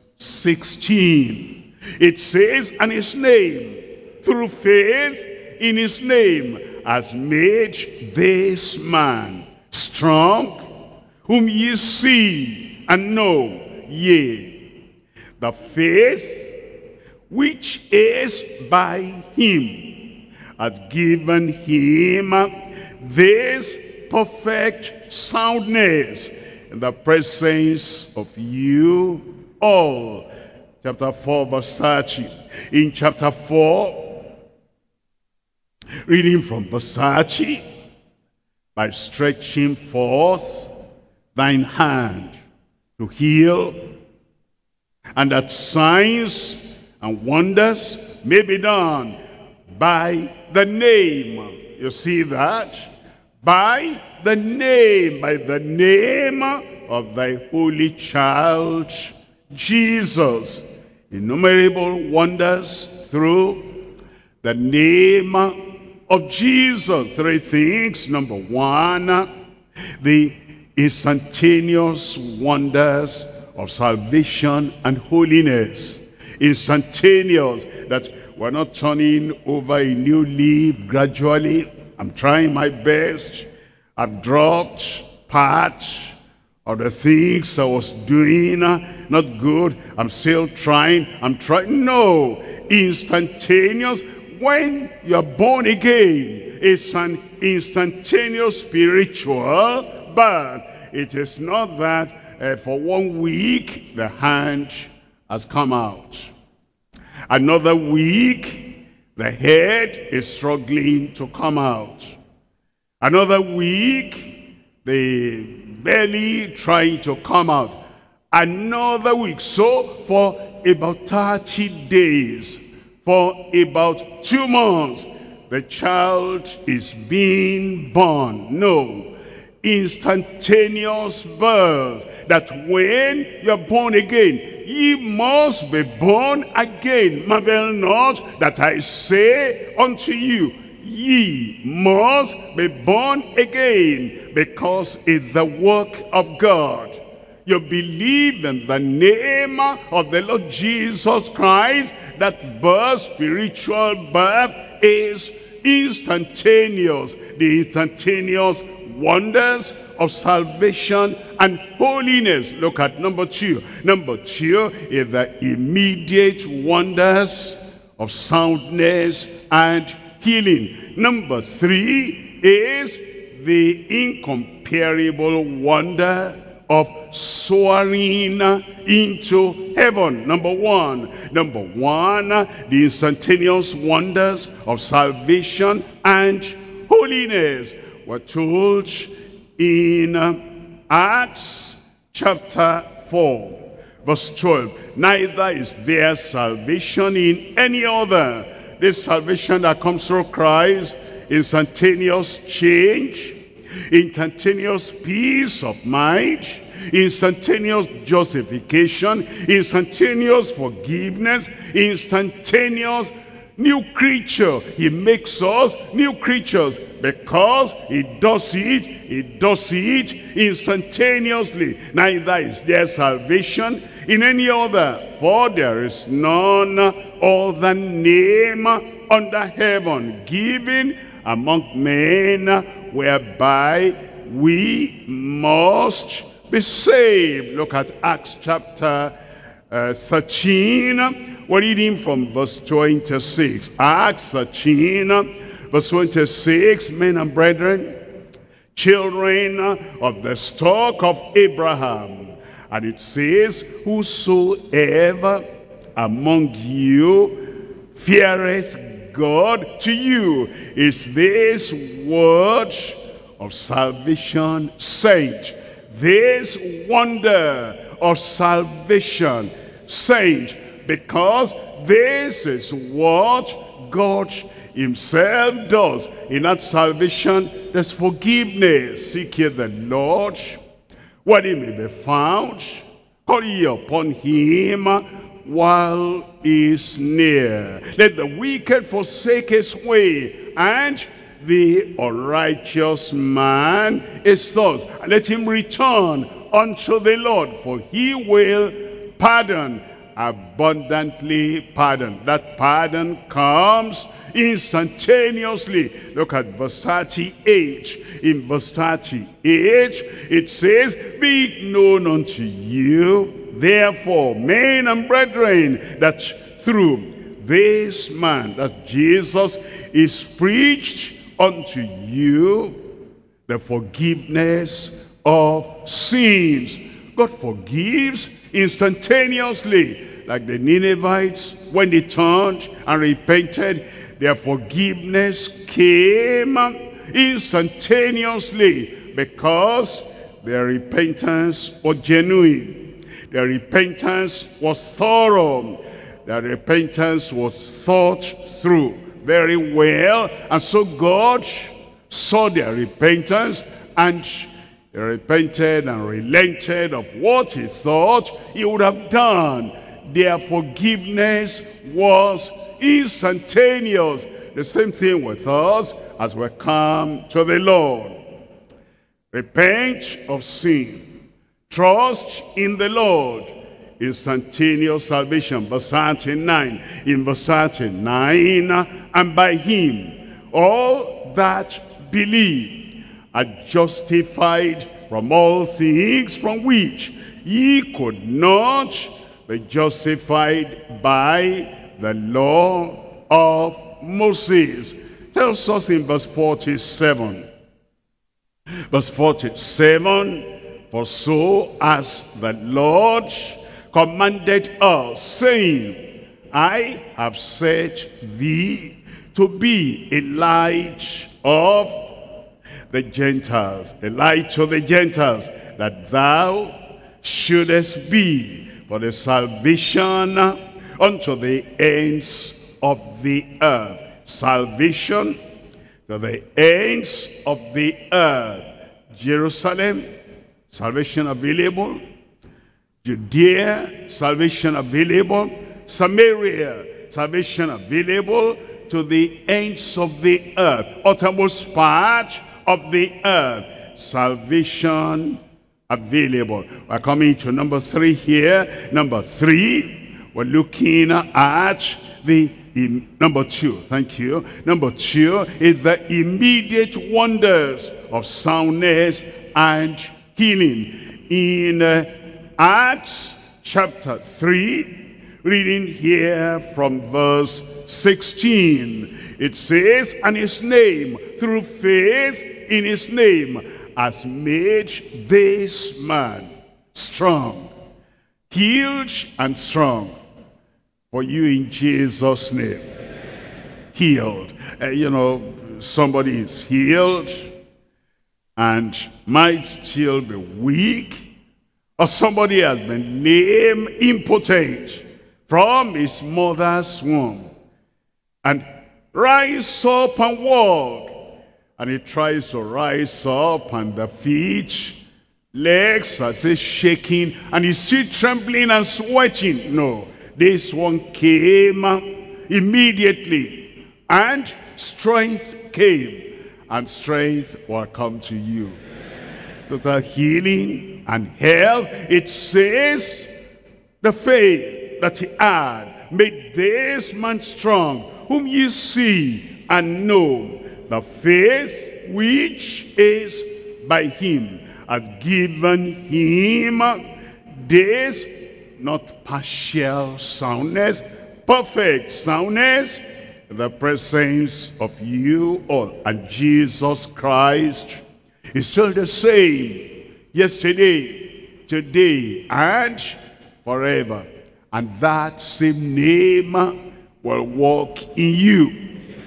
16. It says, and his name, through faith in his name, has made this man strong, whom ye see and know. Yea, the faith which is by him hath given him this perfect soundness in the presence of you all. Chapter 4, verse 30. In chapter 4, reading from verse 30, by stretching forth thine hand to heal, and that signs and wonders may be done by the name. You see that? By the name of thy holy child Jesus. Innumerable wonders through the name of Jesus. 3 things. Number 1, the instantaneous wonders of salvation and holiness. Instantaneous, that we're not turning over a new leaf gradually. I'm trying my best. I've dropped part of the things I was doing, not good. I'm still trying. No, instantaneous. When you're born again, it's an instantaneous spiritual birth. It is not that for 1 week the hand has come out. Another week the head is struggling to come out. Another week the belly trying to come out. Another week. So for about 30 days, For about 2 months, the child is being born. No, instantaneous birth, that when you're born again, ye must be born again. Marvel not that I say unto you, ye must be born again, because it's the work of God. You believe in the name of the Lord Jesus Christ, that birth, spiritual birth, is instantaneous. The instantaneous wonders of salvation and holiness. Look at number 2. Number 2 is the immediate wonders of soundness and healing. Number 3 is the incomparable wonder of soaring into heaven. Number one, the instantaneous wonders of salvation and holiness. We're told in Acts chapter 4, verse 12, neither is there salvation in any other. This salvation that comes through Christ, instantaneous change, instantaneous peace of mind, instantaneous justification, instantaneous forgiveness, instantaneous new creature. He makes us new creatures because he does it instantaneously. Neither is there salvation in any other, for there is none other name under heaven given among men whereby we must be saved. Look at Acts chapter 13. We're reading from verse 26. Acts 13, verse 26. Men and brethren, children of the stock of Abraham. And it says, whosoever among you feareth God, to you is this word of salvation sent. This wonder of salvation sent, because this is what God himself does. In that salvation, there's forgiveness. Seek ye the Lord while he may be found. Call ye upon him while he is near. Let the wicked forsake his way, and the unrighteous man his thoughts. Let him return unto the Lord, for he will pardon, abundantly pardon. That pardon comes instantaneously. Look at verse 38. In verse 38, it says, be it known unto you, therefore, men and brethren, that through this man, that Jesus, is preached unto you the forgiveness of sins. God forgives instantaneously, like the Ninevites, when they turned and repented, their forgiveness came instantaneously, because their repentance was genuine. Their repentance was thorough. Their repentance was thought through very well. And so God saw their repentance, and they repented and relented of what he thought he would have done. Their forgiveness was instantaneous. The same thing with us as we come to the Lord. Repent of sin. Trust in the Lord. Instantaneous salvation. Verse 39. In verse 39, and by him all that believe are justified from all things from which ye could not be justified by the law of Moses. Tells us in verse 47. Verse 47, for so as the Lord commanded us, saying, I have set thee to be a light of the Gentiles, a light to the Gentiles, that thou shouldest be for the salvation unto the ends of the earth. Salvation to the ends of the earth. Jerusalem, salvation available. Judea, salvation available. Samaria, salvation available to the ends of the earth. Uttermost part of the earth, salvation available. We're coming to number 3 here. Number 3, we're looking at the number 2. Thank you. Number 2 is the immediate wonders of soundness and healing. In Acts chapter 3, reading here from verse 16, it says, and his name, through faith in his name, has made this man strong, healed and strong. For you in Jesus' name. Healed. You know, somebody is healed and might still be weak, or somebody has been lame, impotent from his mother's womb, and rise up and walk. And he tries to rise up, and the feet, legs are still shaking, and he's still trembling and sweating. No, this one came immediately, and strength came, and strength will come to you. Total healing and health. It says the faith that he had made this man strong, whom you see and know. The faith which is by him has given him this, not partial soundness, perfect soundness, in the presence of you all. And Jesus Christ is still the same, yesterday, today, and forever. And that same name will walk in you,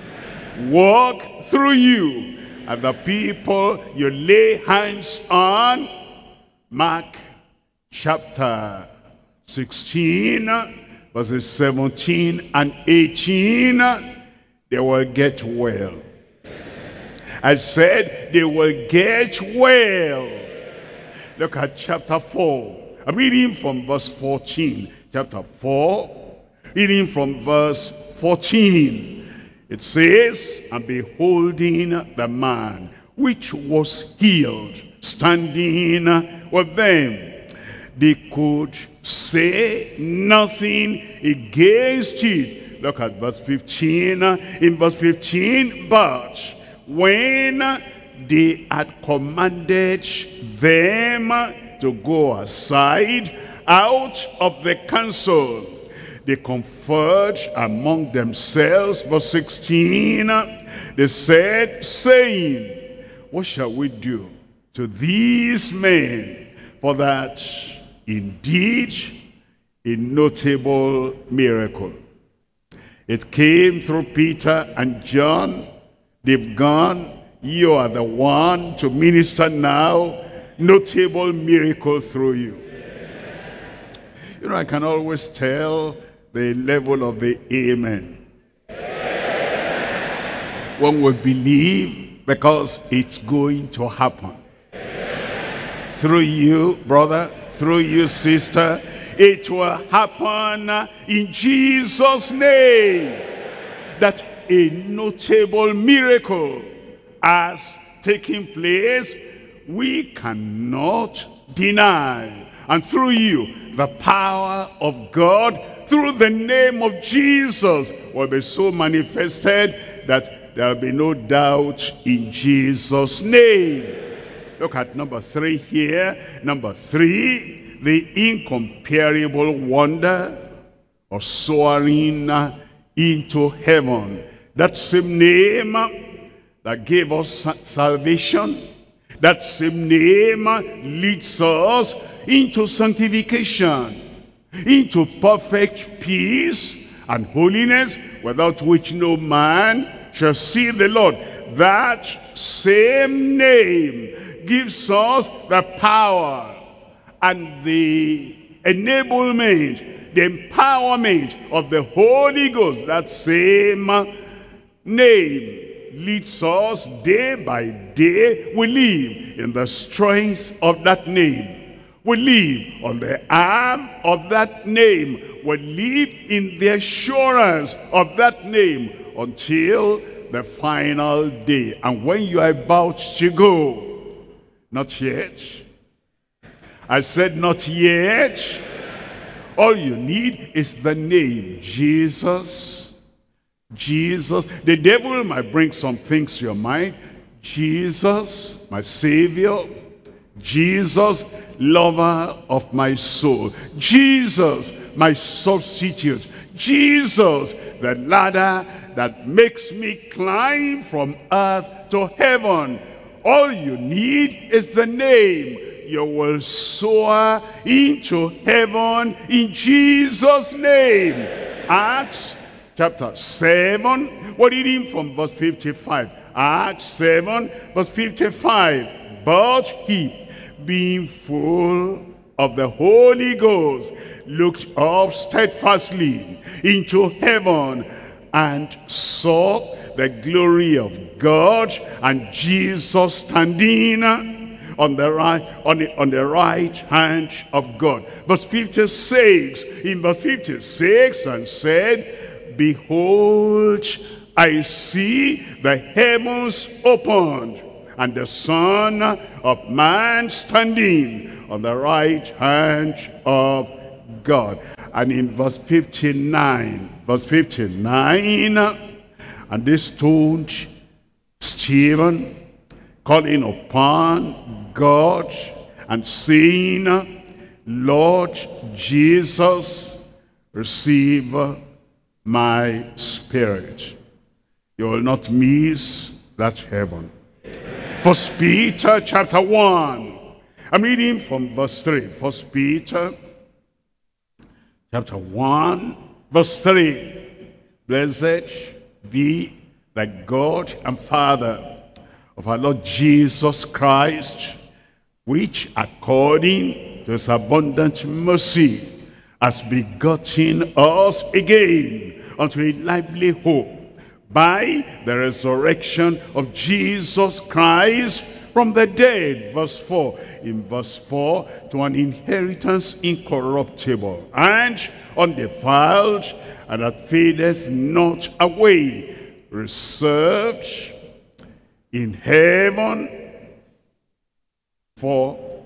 walk through you, and the people you lay hands on. Mark chapter 16, verses 17 and 18, they will get well. I said they will get well. Look at chapter 4. I'm reading from verse 14. Chapter 4, reading from verse 14. It says, and beholding the man which was healed, standing with them, they could say nothing against it. Look at verse 15. In verse 15, but when they had commanded them to go aside out of the council, they conferred among themselves. Verse 16, they said, saying, what shall we do to these men? For that indeed a notable miracle. It came through Peter and John. They've gone. You are the one to minister now. Notable miracle through you. You know, I can always tell the level of the amen when we believe, because it's going to happen. Through you, brother, through you, sister, it will happen in Jesus' name. That a notable miracle has taken place, we cannot deny. And through you, the power of God, through the name of Jesus, will be so manifested that there will be no doubt in Jesus' name. Look at number 3 here. Number 3, the incomparable wonder of soaring into heaven. That same name that gave us salvation, that same name leads us into sanctification, into perfect peace and holiness, without which no man shall see the Lord. That same name gives us the power and the enablement, the empowerment of the Holy Ghost, that same name, leads us day by day. We live in the strength of that name. We live on the arm of that name. We live in the assurance of that name until the final day. And when you are about to go, not yet. I said not yet. All you need is the name Jesus. Jesus. The devil might bring some things to your mind. Jesus, my Savior. Jesus, lover of my soul. Jesus, my substitute. Jesus, the ladder that makes me climb from earth to heaven. All you need is the name. You will soar into heaven in Jesus' name. Acts chapter 7, we're reading from verse 55. Acts 7, verse 55. But he, being full of the Holy Ghost, looked up steadfastly into heaven and saw the glory of God and Jesus standing on the right hand of God. Verse 56, in verse 56, and said, behold, I see the heavens opened, and the Son of Man standing on the right hand of God. And in verse 59, and they stoned Stephen, calling upon God and saying, Lord Jesus, receive my spirit. You will not miss that heaven. First Peter chapter 1. I'm reading from verse 3. First Peter chapter 1, verse 3. Blessed be the God and Father of our Lord Jesus Christ, which according to his abundant mercy has begotten us again unto a lively hope by the resurrection of Jesus Christ from the dead. Verse 4. In verse 4, to an inheritance incorruptible and undefiled, and that fadeth not away, reserved in heaven for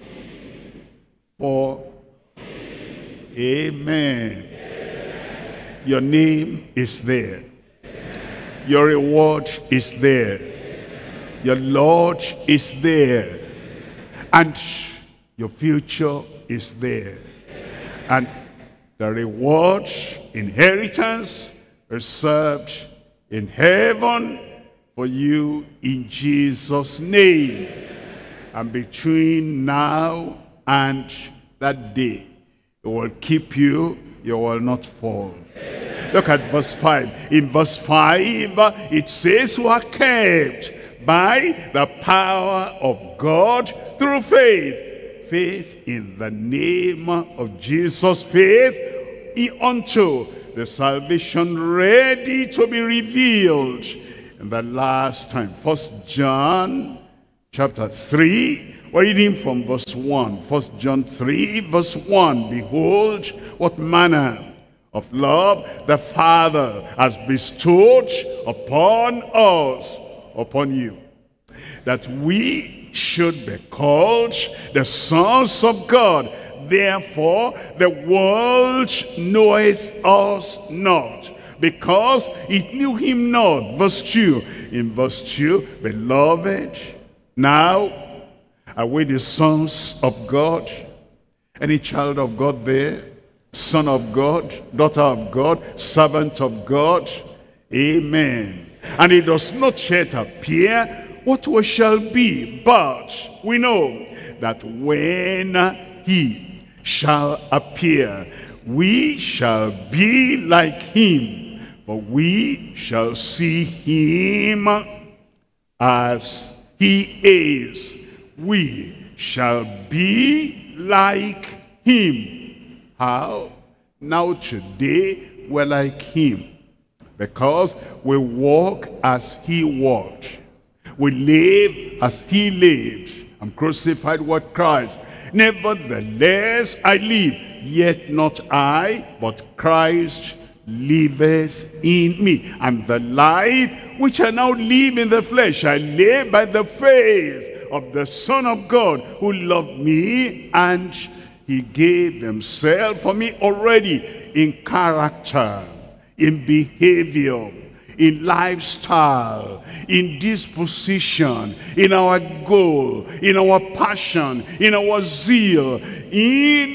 amen. Your name is there. Your reward is there. Your Lord is there. And your future is there. And the reward, inheritance, reserved in heaven for you in Jesus' name. And between now and that day, it will keep you, you will not fall. Look at verse 5. In verse 5, it says, who are kept by the power of God through faith. Faith in the name of Jesus. Faith unto the salvation ready to be revealed in the last time. First John chapter 3. We're reading from verse 1. First John 3, verse 1. Behold, what manner of love the Father has bestowed upon us, upon you, that we should be called the sons of God. Therefore, the world knoweth us not, because it knew him not. Verse 2. In verse 2, beloved, now are we the sons of God? Any child of God there? Son of God, daughter of God, servant of God? Amen. And it does not yet appear what we shall be, but we know that when he shall appear, we shall be like him, for we shall see him as he is. We shall be like him. How? Now today, we're like him, because we walk as he walked. We live as he lived. I'm crucified with Christ. Nevertheless, I live, yet not I, but Christ liveth in me. And the life which I now live in the flesh, I live by the faith of the Son of God, who loved me and he gave himself for me already, in character, in behavior, in lifestyle, in disposition, in our goal, in our passion, in our zeal, in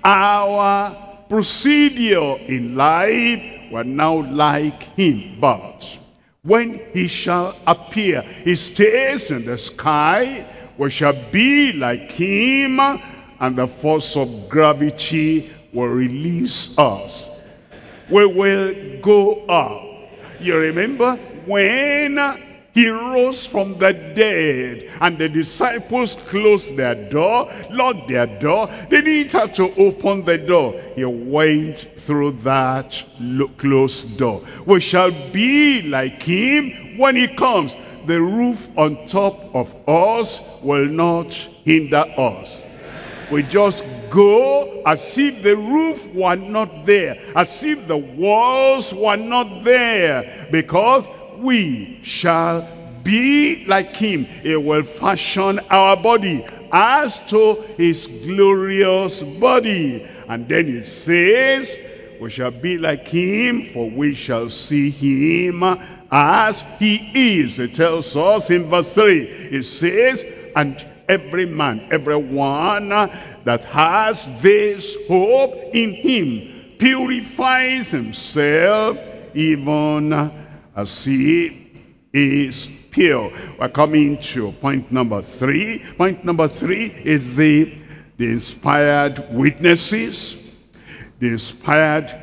our procedure in life. We're now like him. But when he shall appear, he stays in the sky, we shall be like him, and the force of gravity will release us. We will go up. You remember when he rose from the dead and the disciples closed their door, locked their door. They didn't have to open the door. He went through that closed door. We shall be like him when he comes. The roof on top of us will not hinder us. We just go as if the roof were not there, as if the walls were not there, because we shall be like him. He will fashion our body as to his glorious body. And then it says, we shall be like him, for we shall see him as he is. It tells us in verse 3, it says, and every man, everyone that has this hope in him purifies himself even as he is pure. We're coming to point number 3. Point number 3 is the inspired witnesses, the inspired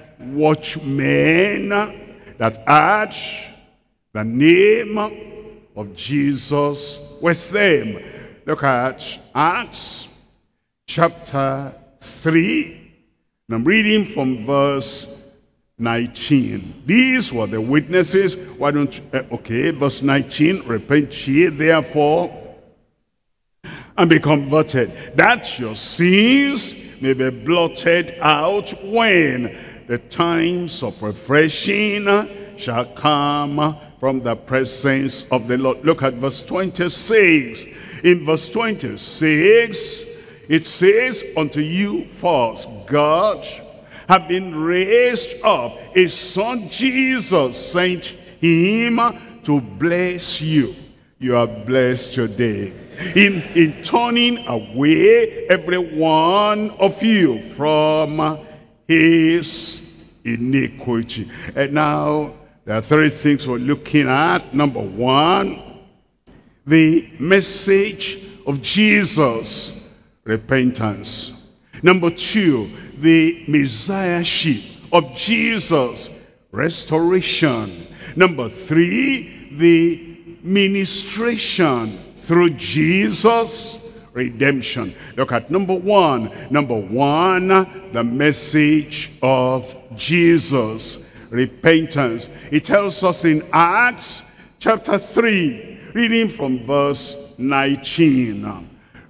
watchmen that add the name of Jesus with them. Look at Acts chapter 3. And I'm reading from verse 19. These were the witnesses. Why don't you, okay, verse 19. Repent ye therefore and be converted, that your sins may be blotted out when the times of refreshing shall come from the presence of the Lord. Look at verse 26. In verse 26, it says, unto you first, God, having raised up his son Jesus, sent him to bless you. You are blessed today. In turning away every one of you from his iniquity. And now, there are 3 things we're looking at. Number 1, the message of Jesus, repentance. Number 2, the messiahship of Jesus, restoration. Number 3, the ministration through Jesus, redemption. Look at number 1. Number 1, the message of Jesus, repentance. It tells us in Acts chapter 3, reading from verse 19.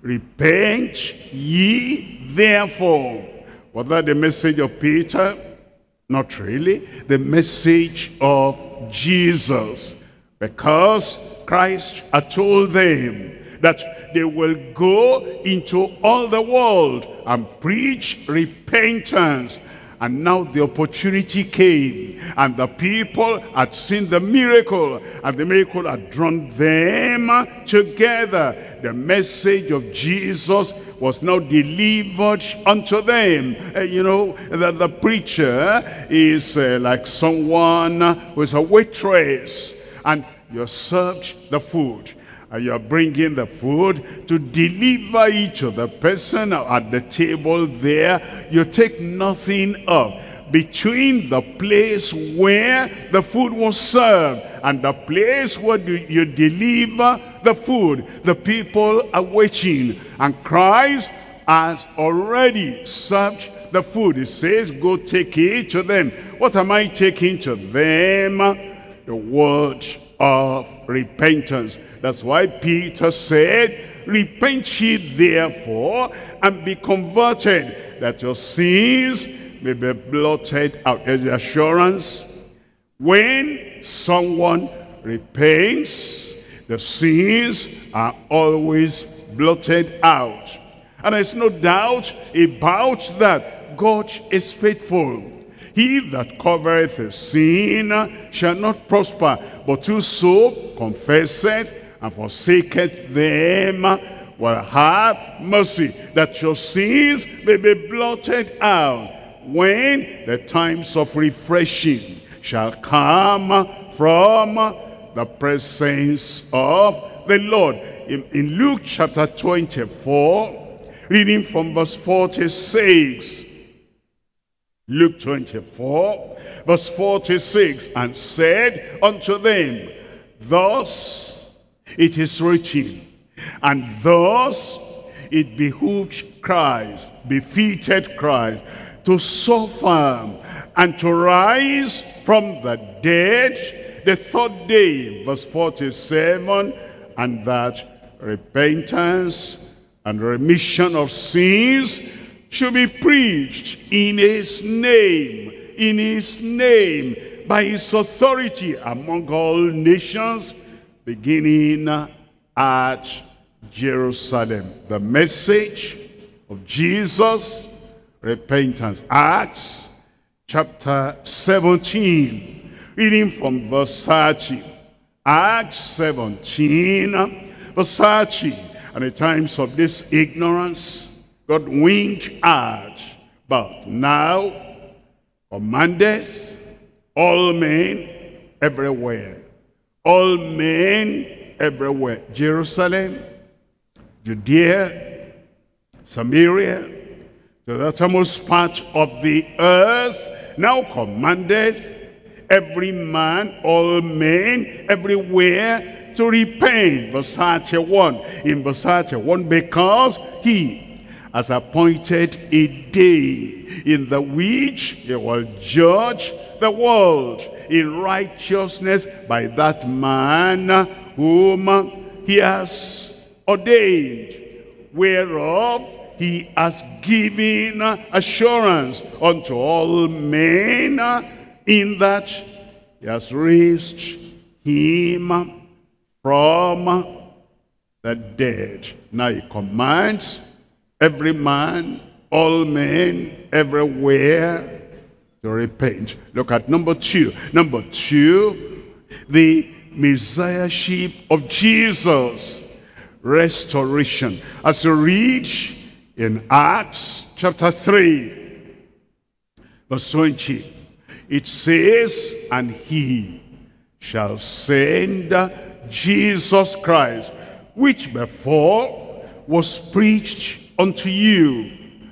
Repent ye therefore. Was that the message of Peter? Not really. The message of Jesus. Because Christ had told them that they will go into all the world and preach repentance. And now the opportunity came, and the people had seen the miracle, and the miracle had drawn them together. The message of Jesus was now delivered unto them. You know, that the preacher is like someone who is a waitress, and you're served the food. And you're bringing the food to deliver it to the person at the table there. You take nothing up between the place where the food was served and the place where you deliver the food. The people are waiting, and Christ has already served the food. It says, go take it to them. What am I taking to them? The word of repentance. That's why Peter said, repent ye therefore, and be converted, that your sins may be blotted out. There's the assurance. When someone repents, the sins are always blotted out. And there's no doubt about that. God is faithful. He that covereth a sin shall not prosper, but whoso confesseth and forsaketh them will have mercy, that your sins may be blotted out, when the times of refreshing shall come from the presence of the Lord. In Luke chapter 24, reading from verse 46, Luke 24, verse 46, and said unto them, thus it is written, and thus it behooved Christ, befitted Christ, to suffer and to rise from the dead the third day, verse 47, and that repentance and remission of sins should be preached in his name, by his authority among all nations, beginning at Jerusalem. The message of Jesus, repentance. Acts chapter 17, reading from verse 30. Acts 17, verse 30. And in times of this ignorance, God winked at, but now commandeth all men everywhere. All men everywhere. Jerusalem, Judea, Samaria, the uttermost part of the earth, now commandeth every man, all men everywhere to repent. Verse 31. In verse 31, because he has appointed a day in the which he will judge the world in righteousness by that man whom he has ordained, whereof he has given assurance unto all men, in that he has raised him from the dead. Now he commands every man, all men, everywhere to repent. Look at number two. Number two, the Messiahship of Jesus. Restoration. As you read in Acts chapter 3, verse 20, it says, and he shall send Jesus Christ, which before was preached unto you.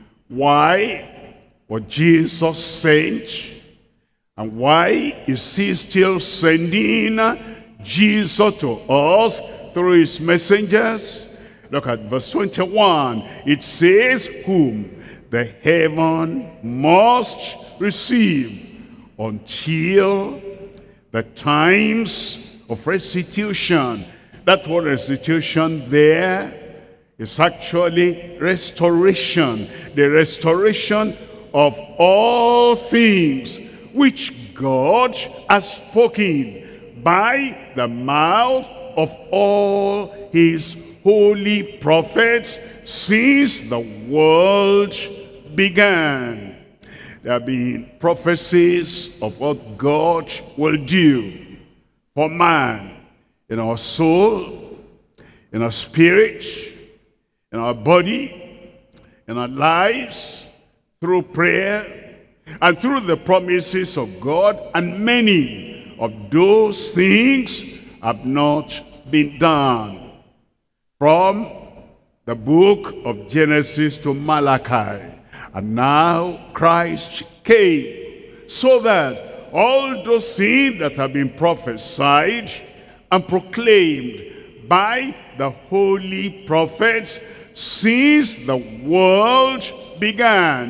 Why was Jesus sent? And why is he still sending Jesus to us through his messengers? Look at verse 21. It says, whom the heaven must receive until the times of restitution. That word restitution there is actually restoration. The restoration of all things which God has spoken by the mouth of all his holy prophets since the world began. There have been prophecies of what God will do for man in our soul, in our spirit, in our body, in our lives, through prayer, and through the promises of God. And many of those things have not been done. From the book of Genesis to Malachi. And now Christ came so that all those things that have been prophesied and proclaimed by the holy prophets since the world began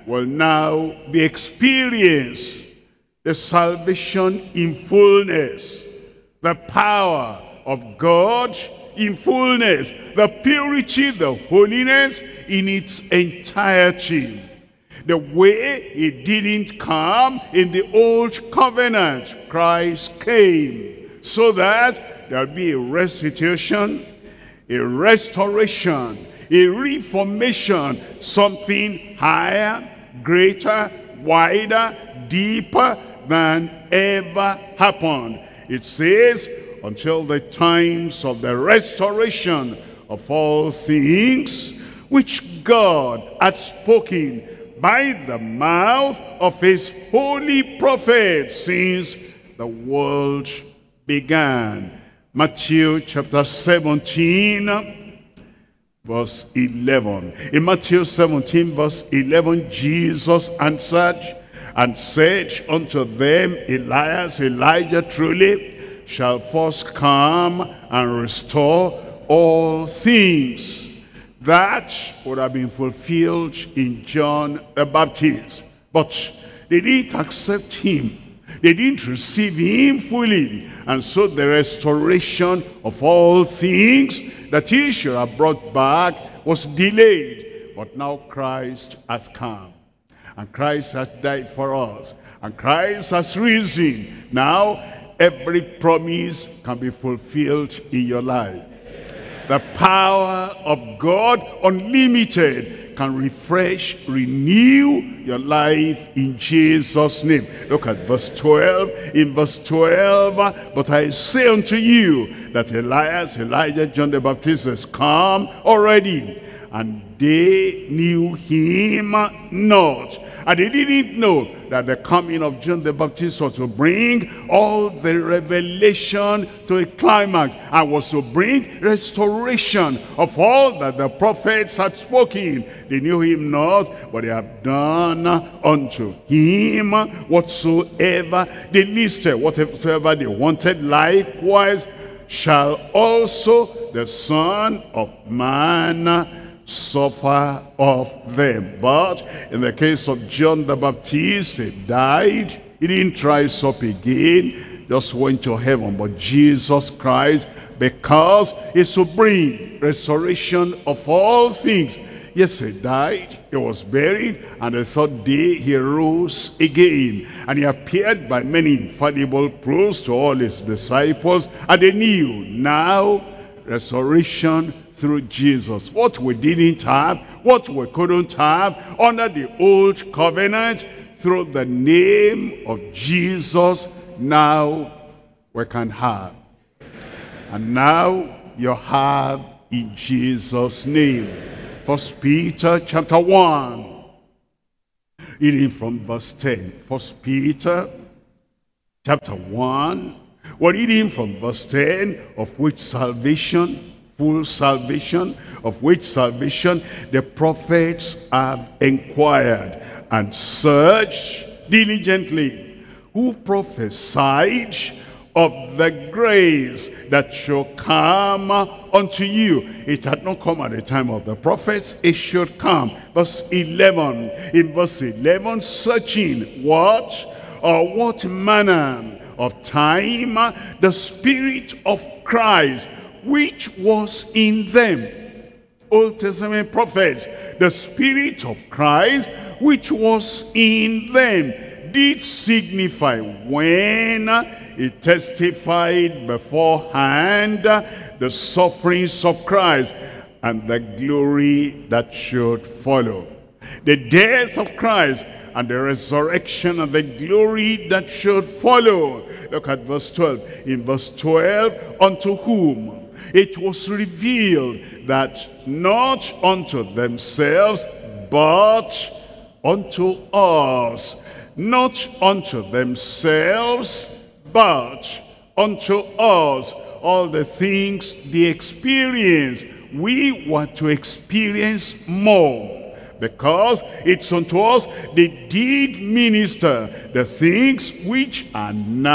will now be experienced the salvation in fullness, the power of God in fullness, the purity, the holiness in its entirety. The way it didn't come in the old covenant, Christ came so that there'll be a restitution, a restoration, a reformation, something higher, greater, wider, deeper than ever happened. It says, until the times of the restoration of all things, which God had spoken by the mouth of his holy prophet since the world began. Matthew chapter 17, verse 11. In Matthew 17, verse 11, Jesus answered and said unto them, Elias, Elijah truly shall first come and restore all things. That would have been fulfilled in John the Baptist. But they didn't accept him. They didn't receive him fully. And so the restoration of all things that he should have brought back was delayed. But now Christ has come. And Christ has died for us. And Christ has risen. Now every promise can be fulfilled in your life. The power of God, unlimited, can refresh, renew your life in Jesus' name. Look at verse 12. In verse 12, but I say unto you that Elias, Elijah, John the Baptist has come already, and they knew him not. And they didn't know that the coming of John the Baptist was to bring all the revelation to a climax, and was to bring restoration of all that the prophets had spoken. They knew him not, but they have done unto him whatsoever they listed, whatsoever they wanted. Likewise shall also the Son of Man suffer of them. But in the case of John the Baptist, he died. He didn't rise up again, just went to heaven. But Jesus Christ, because he's to bring restoration of all things. Yes, he died, he was buried, and the third day he rose again. And he appeared by many infallible proofs to all his disciples, and they knew now restoration through Jesus. What we didn't have, what we couldn't have under the old covenant, through the name of Jesus, now we can have. And now you have in Jesus' name. 1 Peter chapter 1, reading from verse 10. 1 Peter chapter 1, we're reading from verse 10, of which salvation, full salvation, of which salvation the prophets have inquired and searched diligently, who prophesied of the grace that shall come unto you. It had not come at the time of the prophets, it should come. Verse 11, in verse 11, searching what manner of time the Spirit of Christ which was in them. Old Testament prophets, the Spirit of Christ which was in them did signify when he testified beforehand the sufferings of Christ and the glory that should follow. The death of Christ and the resurrection and the glory that should follow. Look at verse 12. In verse 12, unto whom it was revealed that not unto themselves, but unto us. Not unto themselves, but unto us. All the things they experienced, we were to experience more. Because it's unto us they did minister the things which are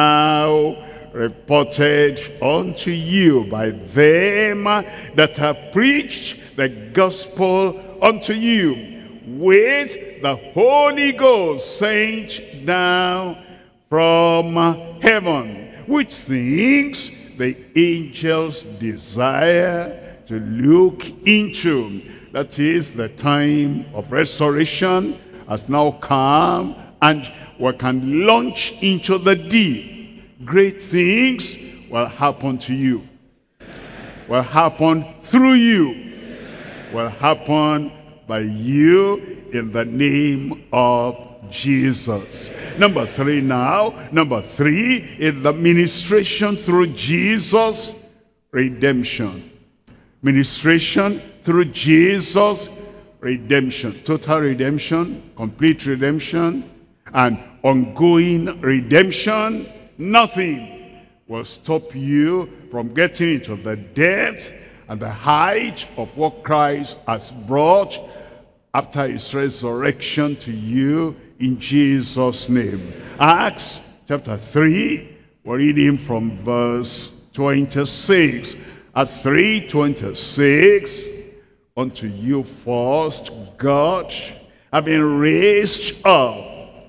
now reported unto you by them that have preached the gospel unto you, with the Holy Ghost sent down from heaven, which things the angels desire to look into. That is, the time of restoration has now come, and we can launch into the deep. Great things will happen to you, will happen through you, will happen by you in the name of Jesus. Number three now. Number three is the ministration through Jesus, redemption. Ministration through Jesus, redemption. Total redemption, complete redemption, and ongoing redemption. Nothing will stop you from getting into the depth and the height of what Christ has brought after his resurrection to you in Jesus' name. Acts chapter 3, we're reading from verse 26. Acts 3:26. Unto you first, God, having raised up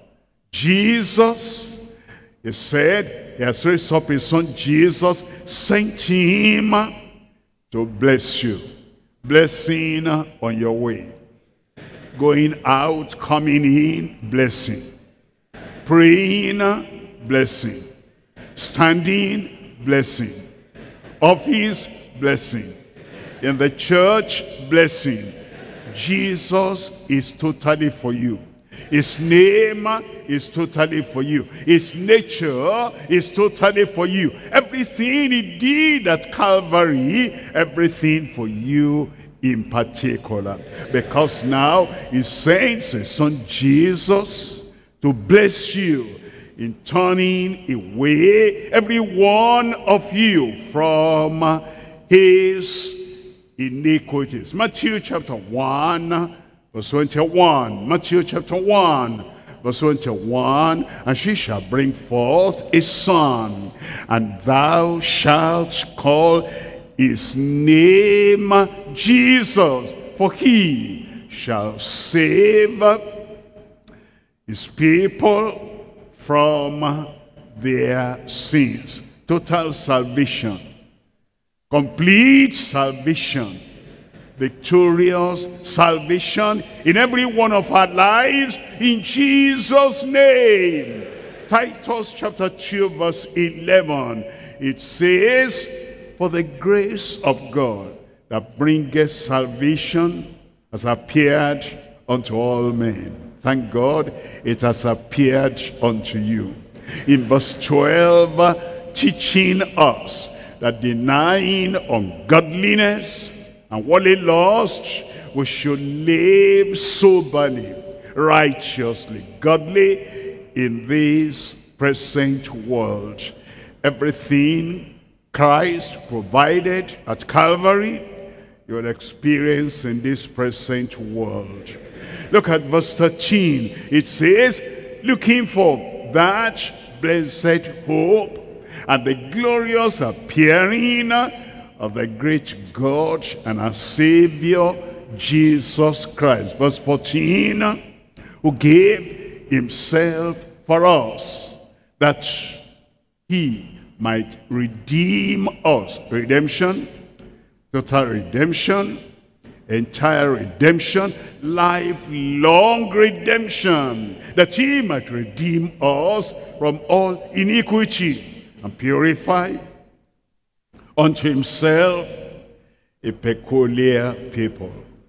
Jesus, he said, he has raised up his son Jesus, sent him to bless you. Blessing on your way. Going out, coming in, blessing. Praying, blessing. Standing, blessing. Office, blessing. In the church, blessing. Jesus is totally for you. His name is totally for you. His nature is totally for you. Everything he did at Calvary, everything for you in particular. Because now he sends his son Jesus to bless you in turning away every one of you from his iniquities. Matthew chapter 1 verse 21. Matthew chapter 1 verse 21. And she shall bring forth a son, and thou shalt call his name Jesus, for he shall save his people from their sins. Total salvation, complete salvation, victorious salvation in every one of our lives in Jesus' name. Titus chapter 2 verse 11, it says, for the grace of God that bringeth salvation has appeared unto all men. Thank God it has appeared unto you. In verse 12, teaching us that denying ungodliness and worldly lust, we should live soberly, righteously, godly in this present world. Everything Christ provided at Calvary, you will experience in this present world. Look at verse 13. It says, looking for that blessed hope and the glorious appearing of the great God and our Savior, Jesus Christ. Verse 14, who gave himself for us, that he might redeem us. Redemption, total redemption, entire redemption, lifelong redemption, that he might redeem us from all iniquity and purify unto himself a peculiar people.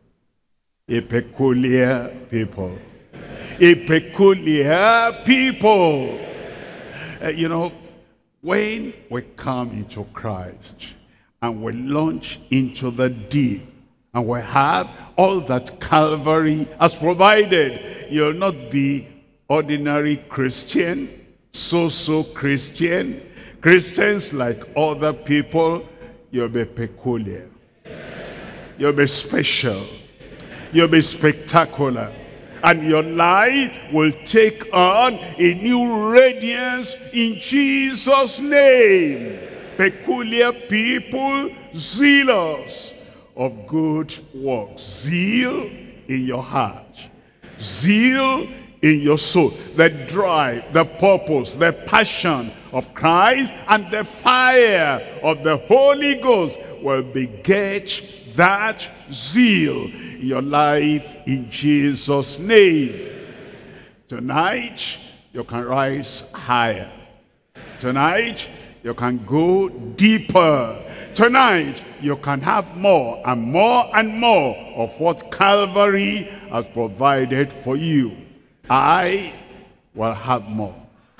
A peculiar people. A peculiar people. You know, when we come into Christ and we launch into the deep and we have all that Calvary has provided, you'll not be ordinary Christian, so-so Christian. Christians like other people, you'll be peculiar. You'll be special. You'll be spectacular. And your life will take on a new radiance in Jesus' name. Peculiar people, zealous of good works. Zeal in your heart. zeal in your soul, the drive, the purpose, the passion of Christ, and the fire of the Holy Ghost will beget that zeal in your life in Jesus' name. Tonight, you can rise higher. Tonight, you can go deeper. Tonight, you can have more and more and more of what Calvary has provided for you. I will have more.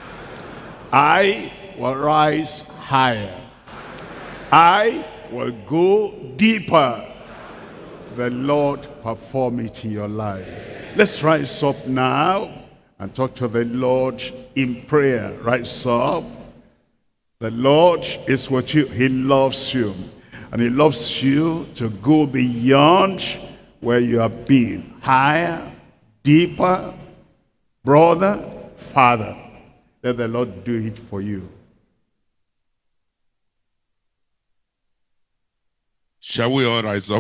I will rise higher. I will go deeper. The Lord perform it in your life. Let's rise up now and talk to the Lord in prayer. Rise up. The Lord is with you. He loves you. And he loves you to go beyond where you have been. Higher, deeper, brother, father. Let the Lord do it for you. Shall we all rise up?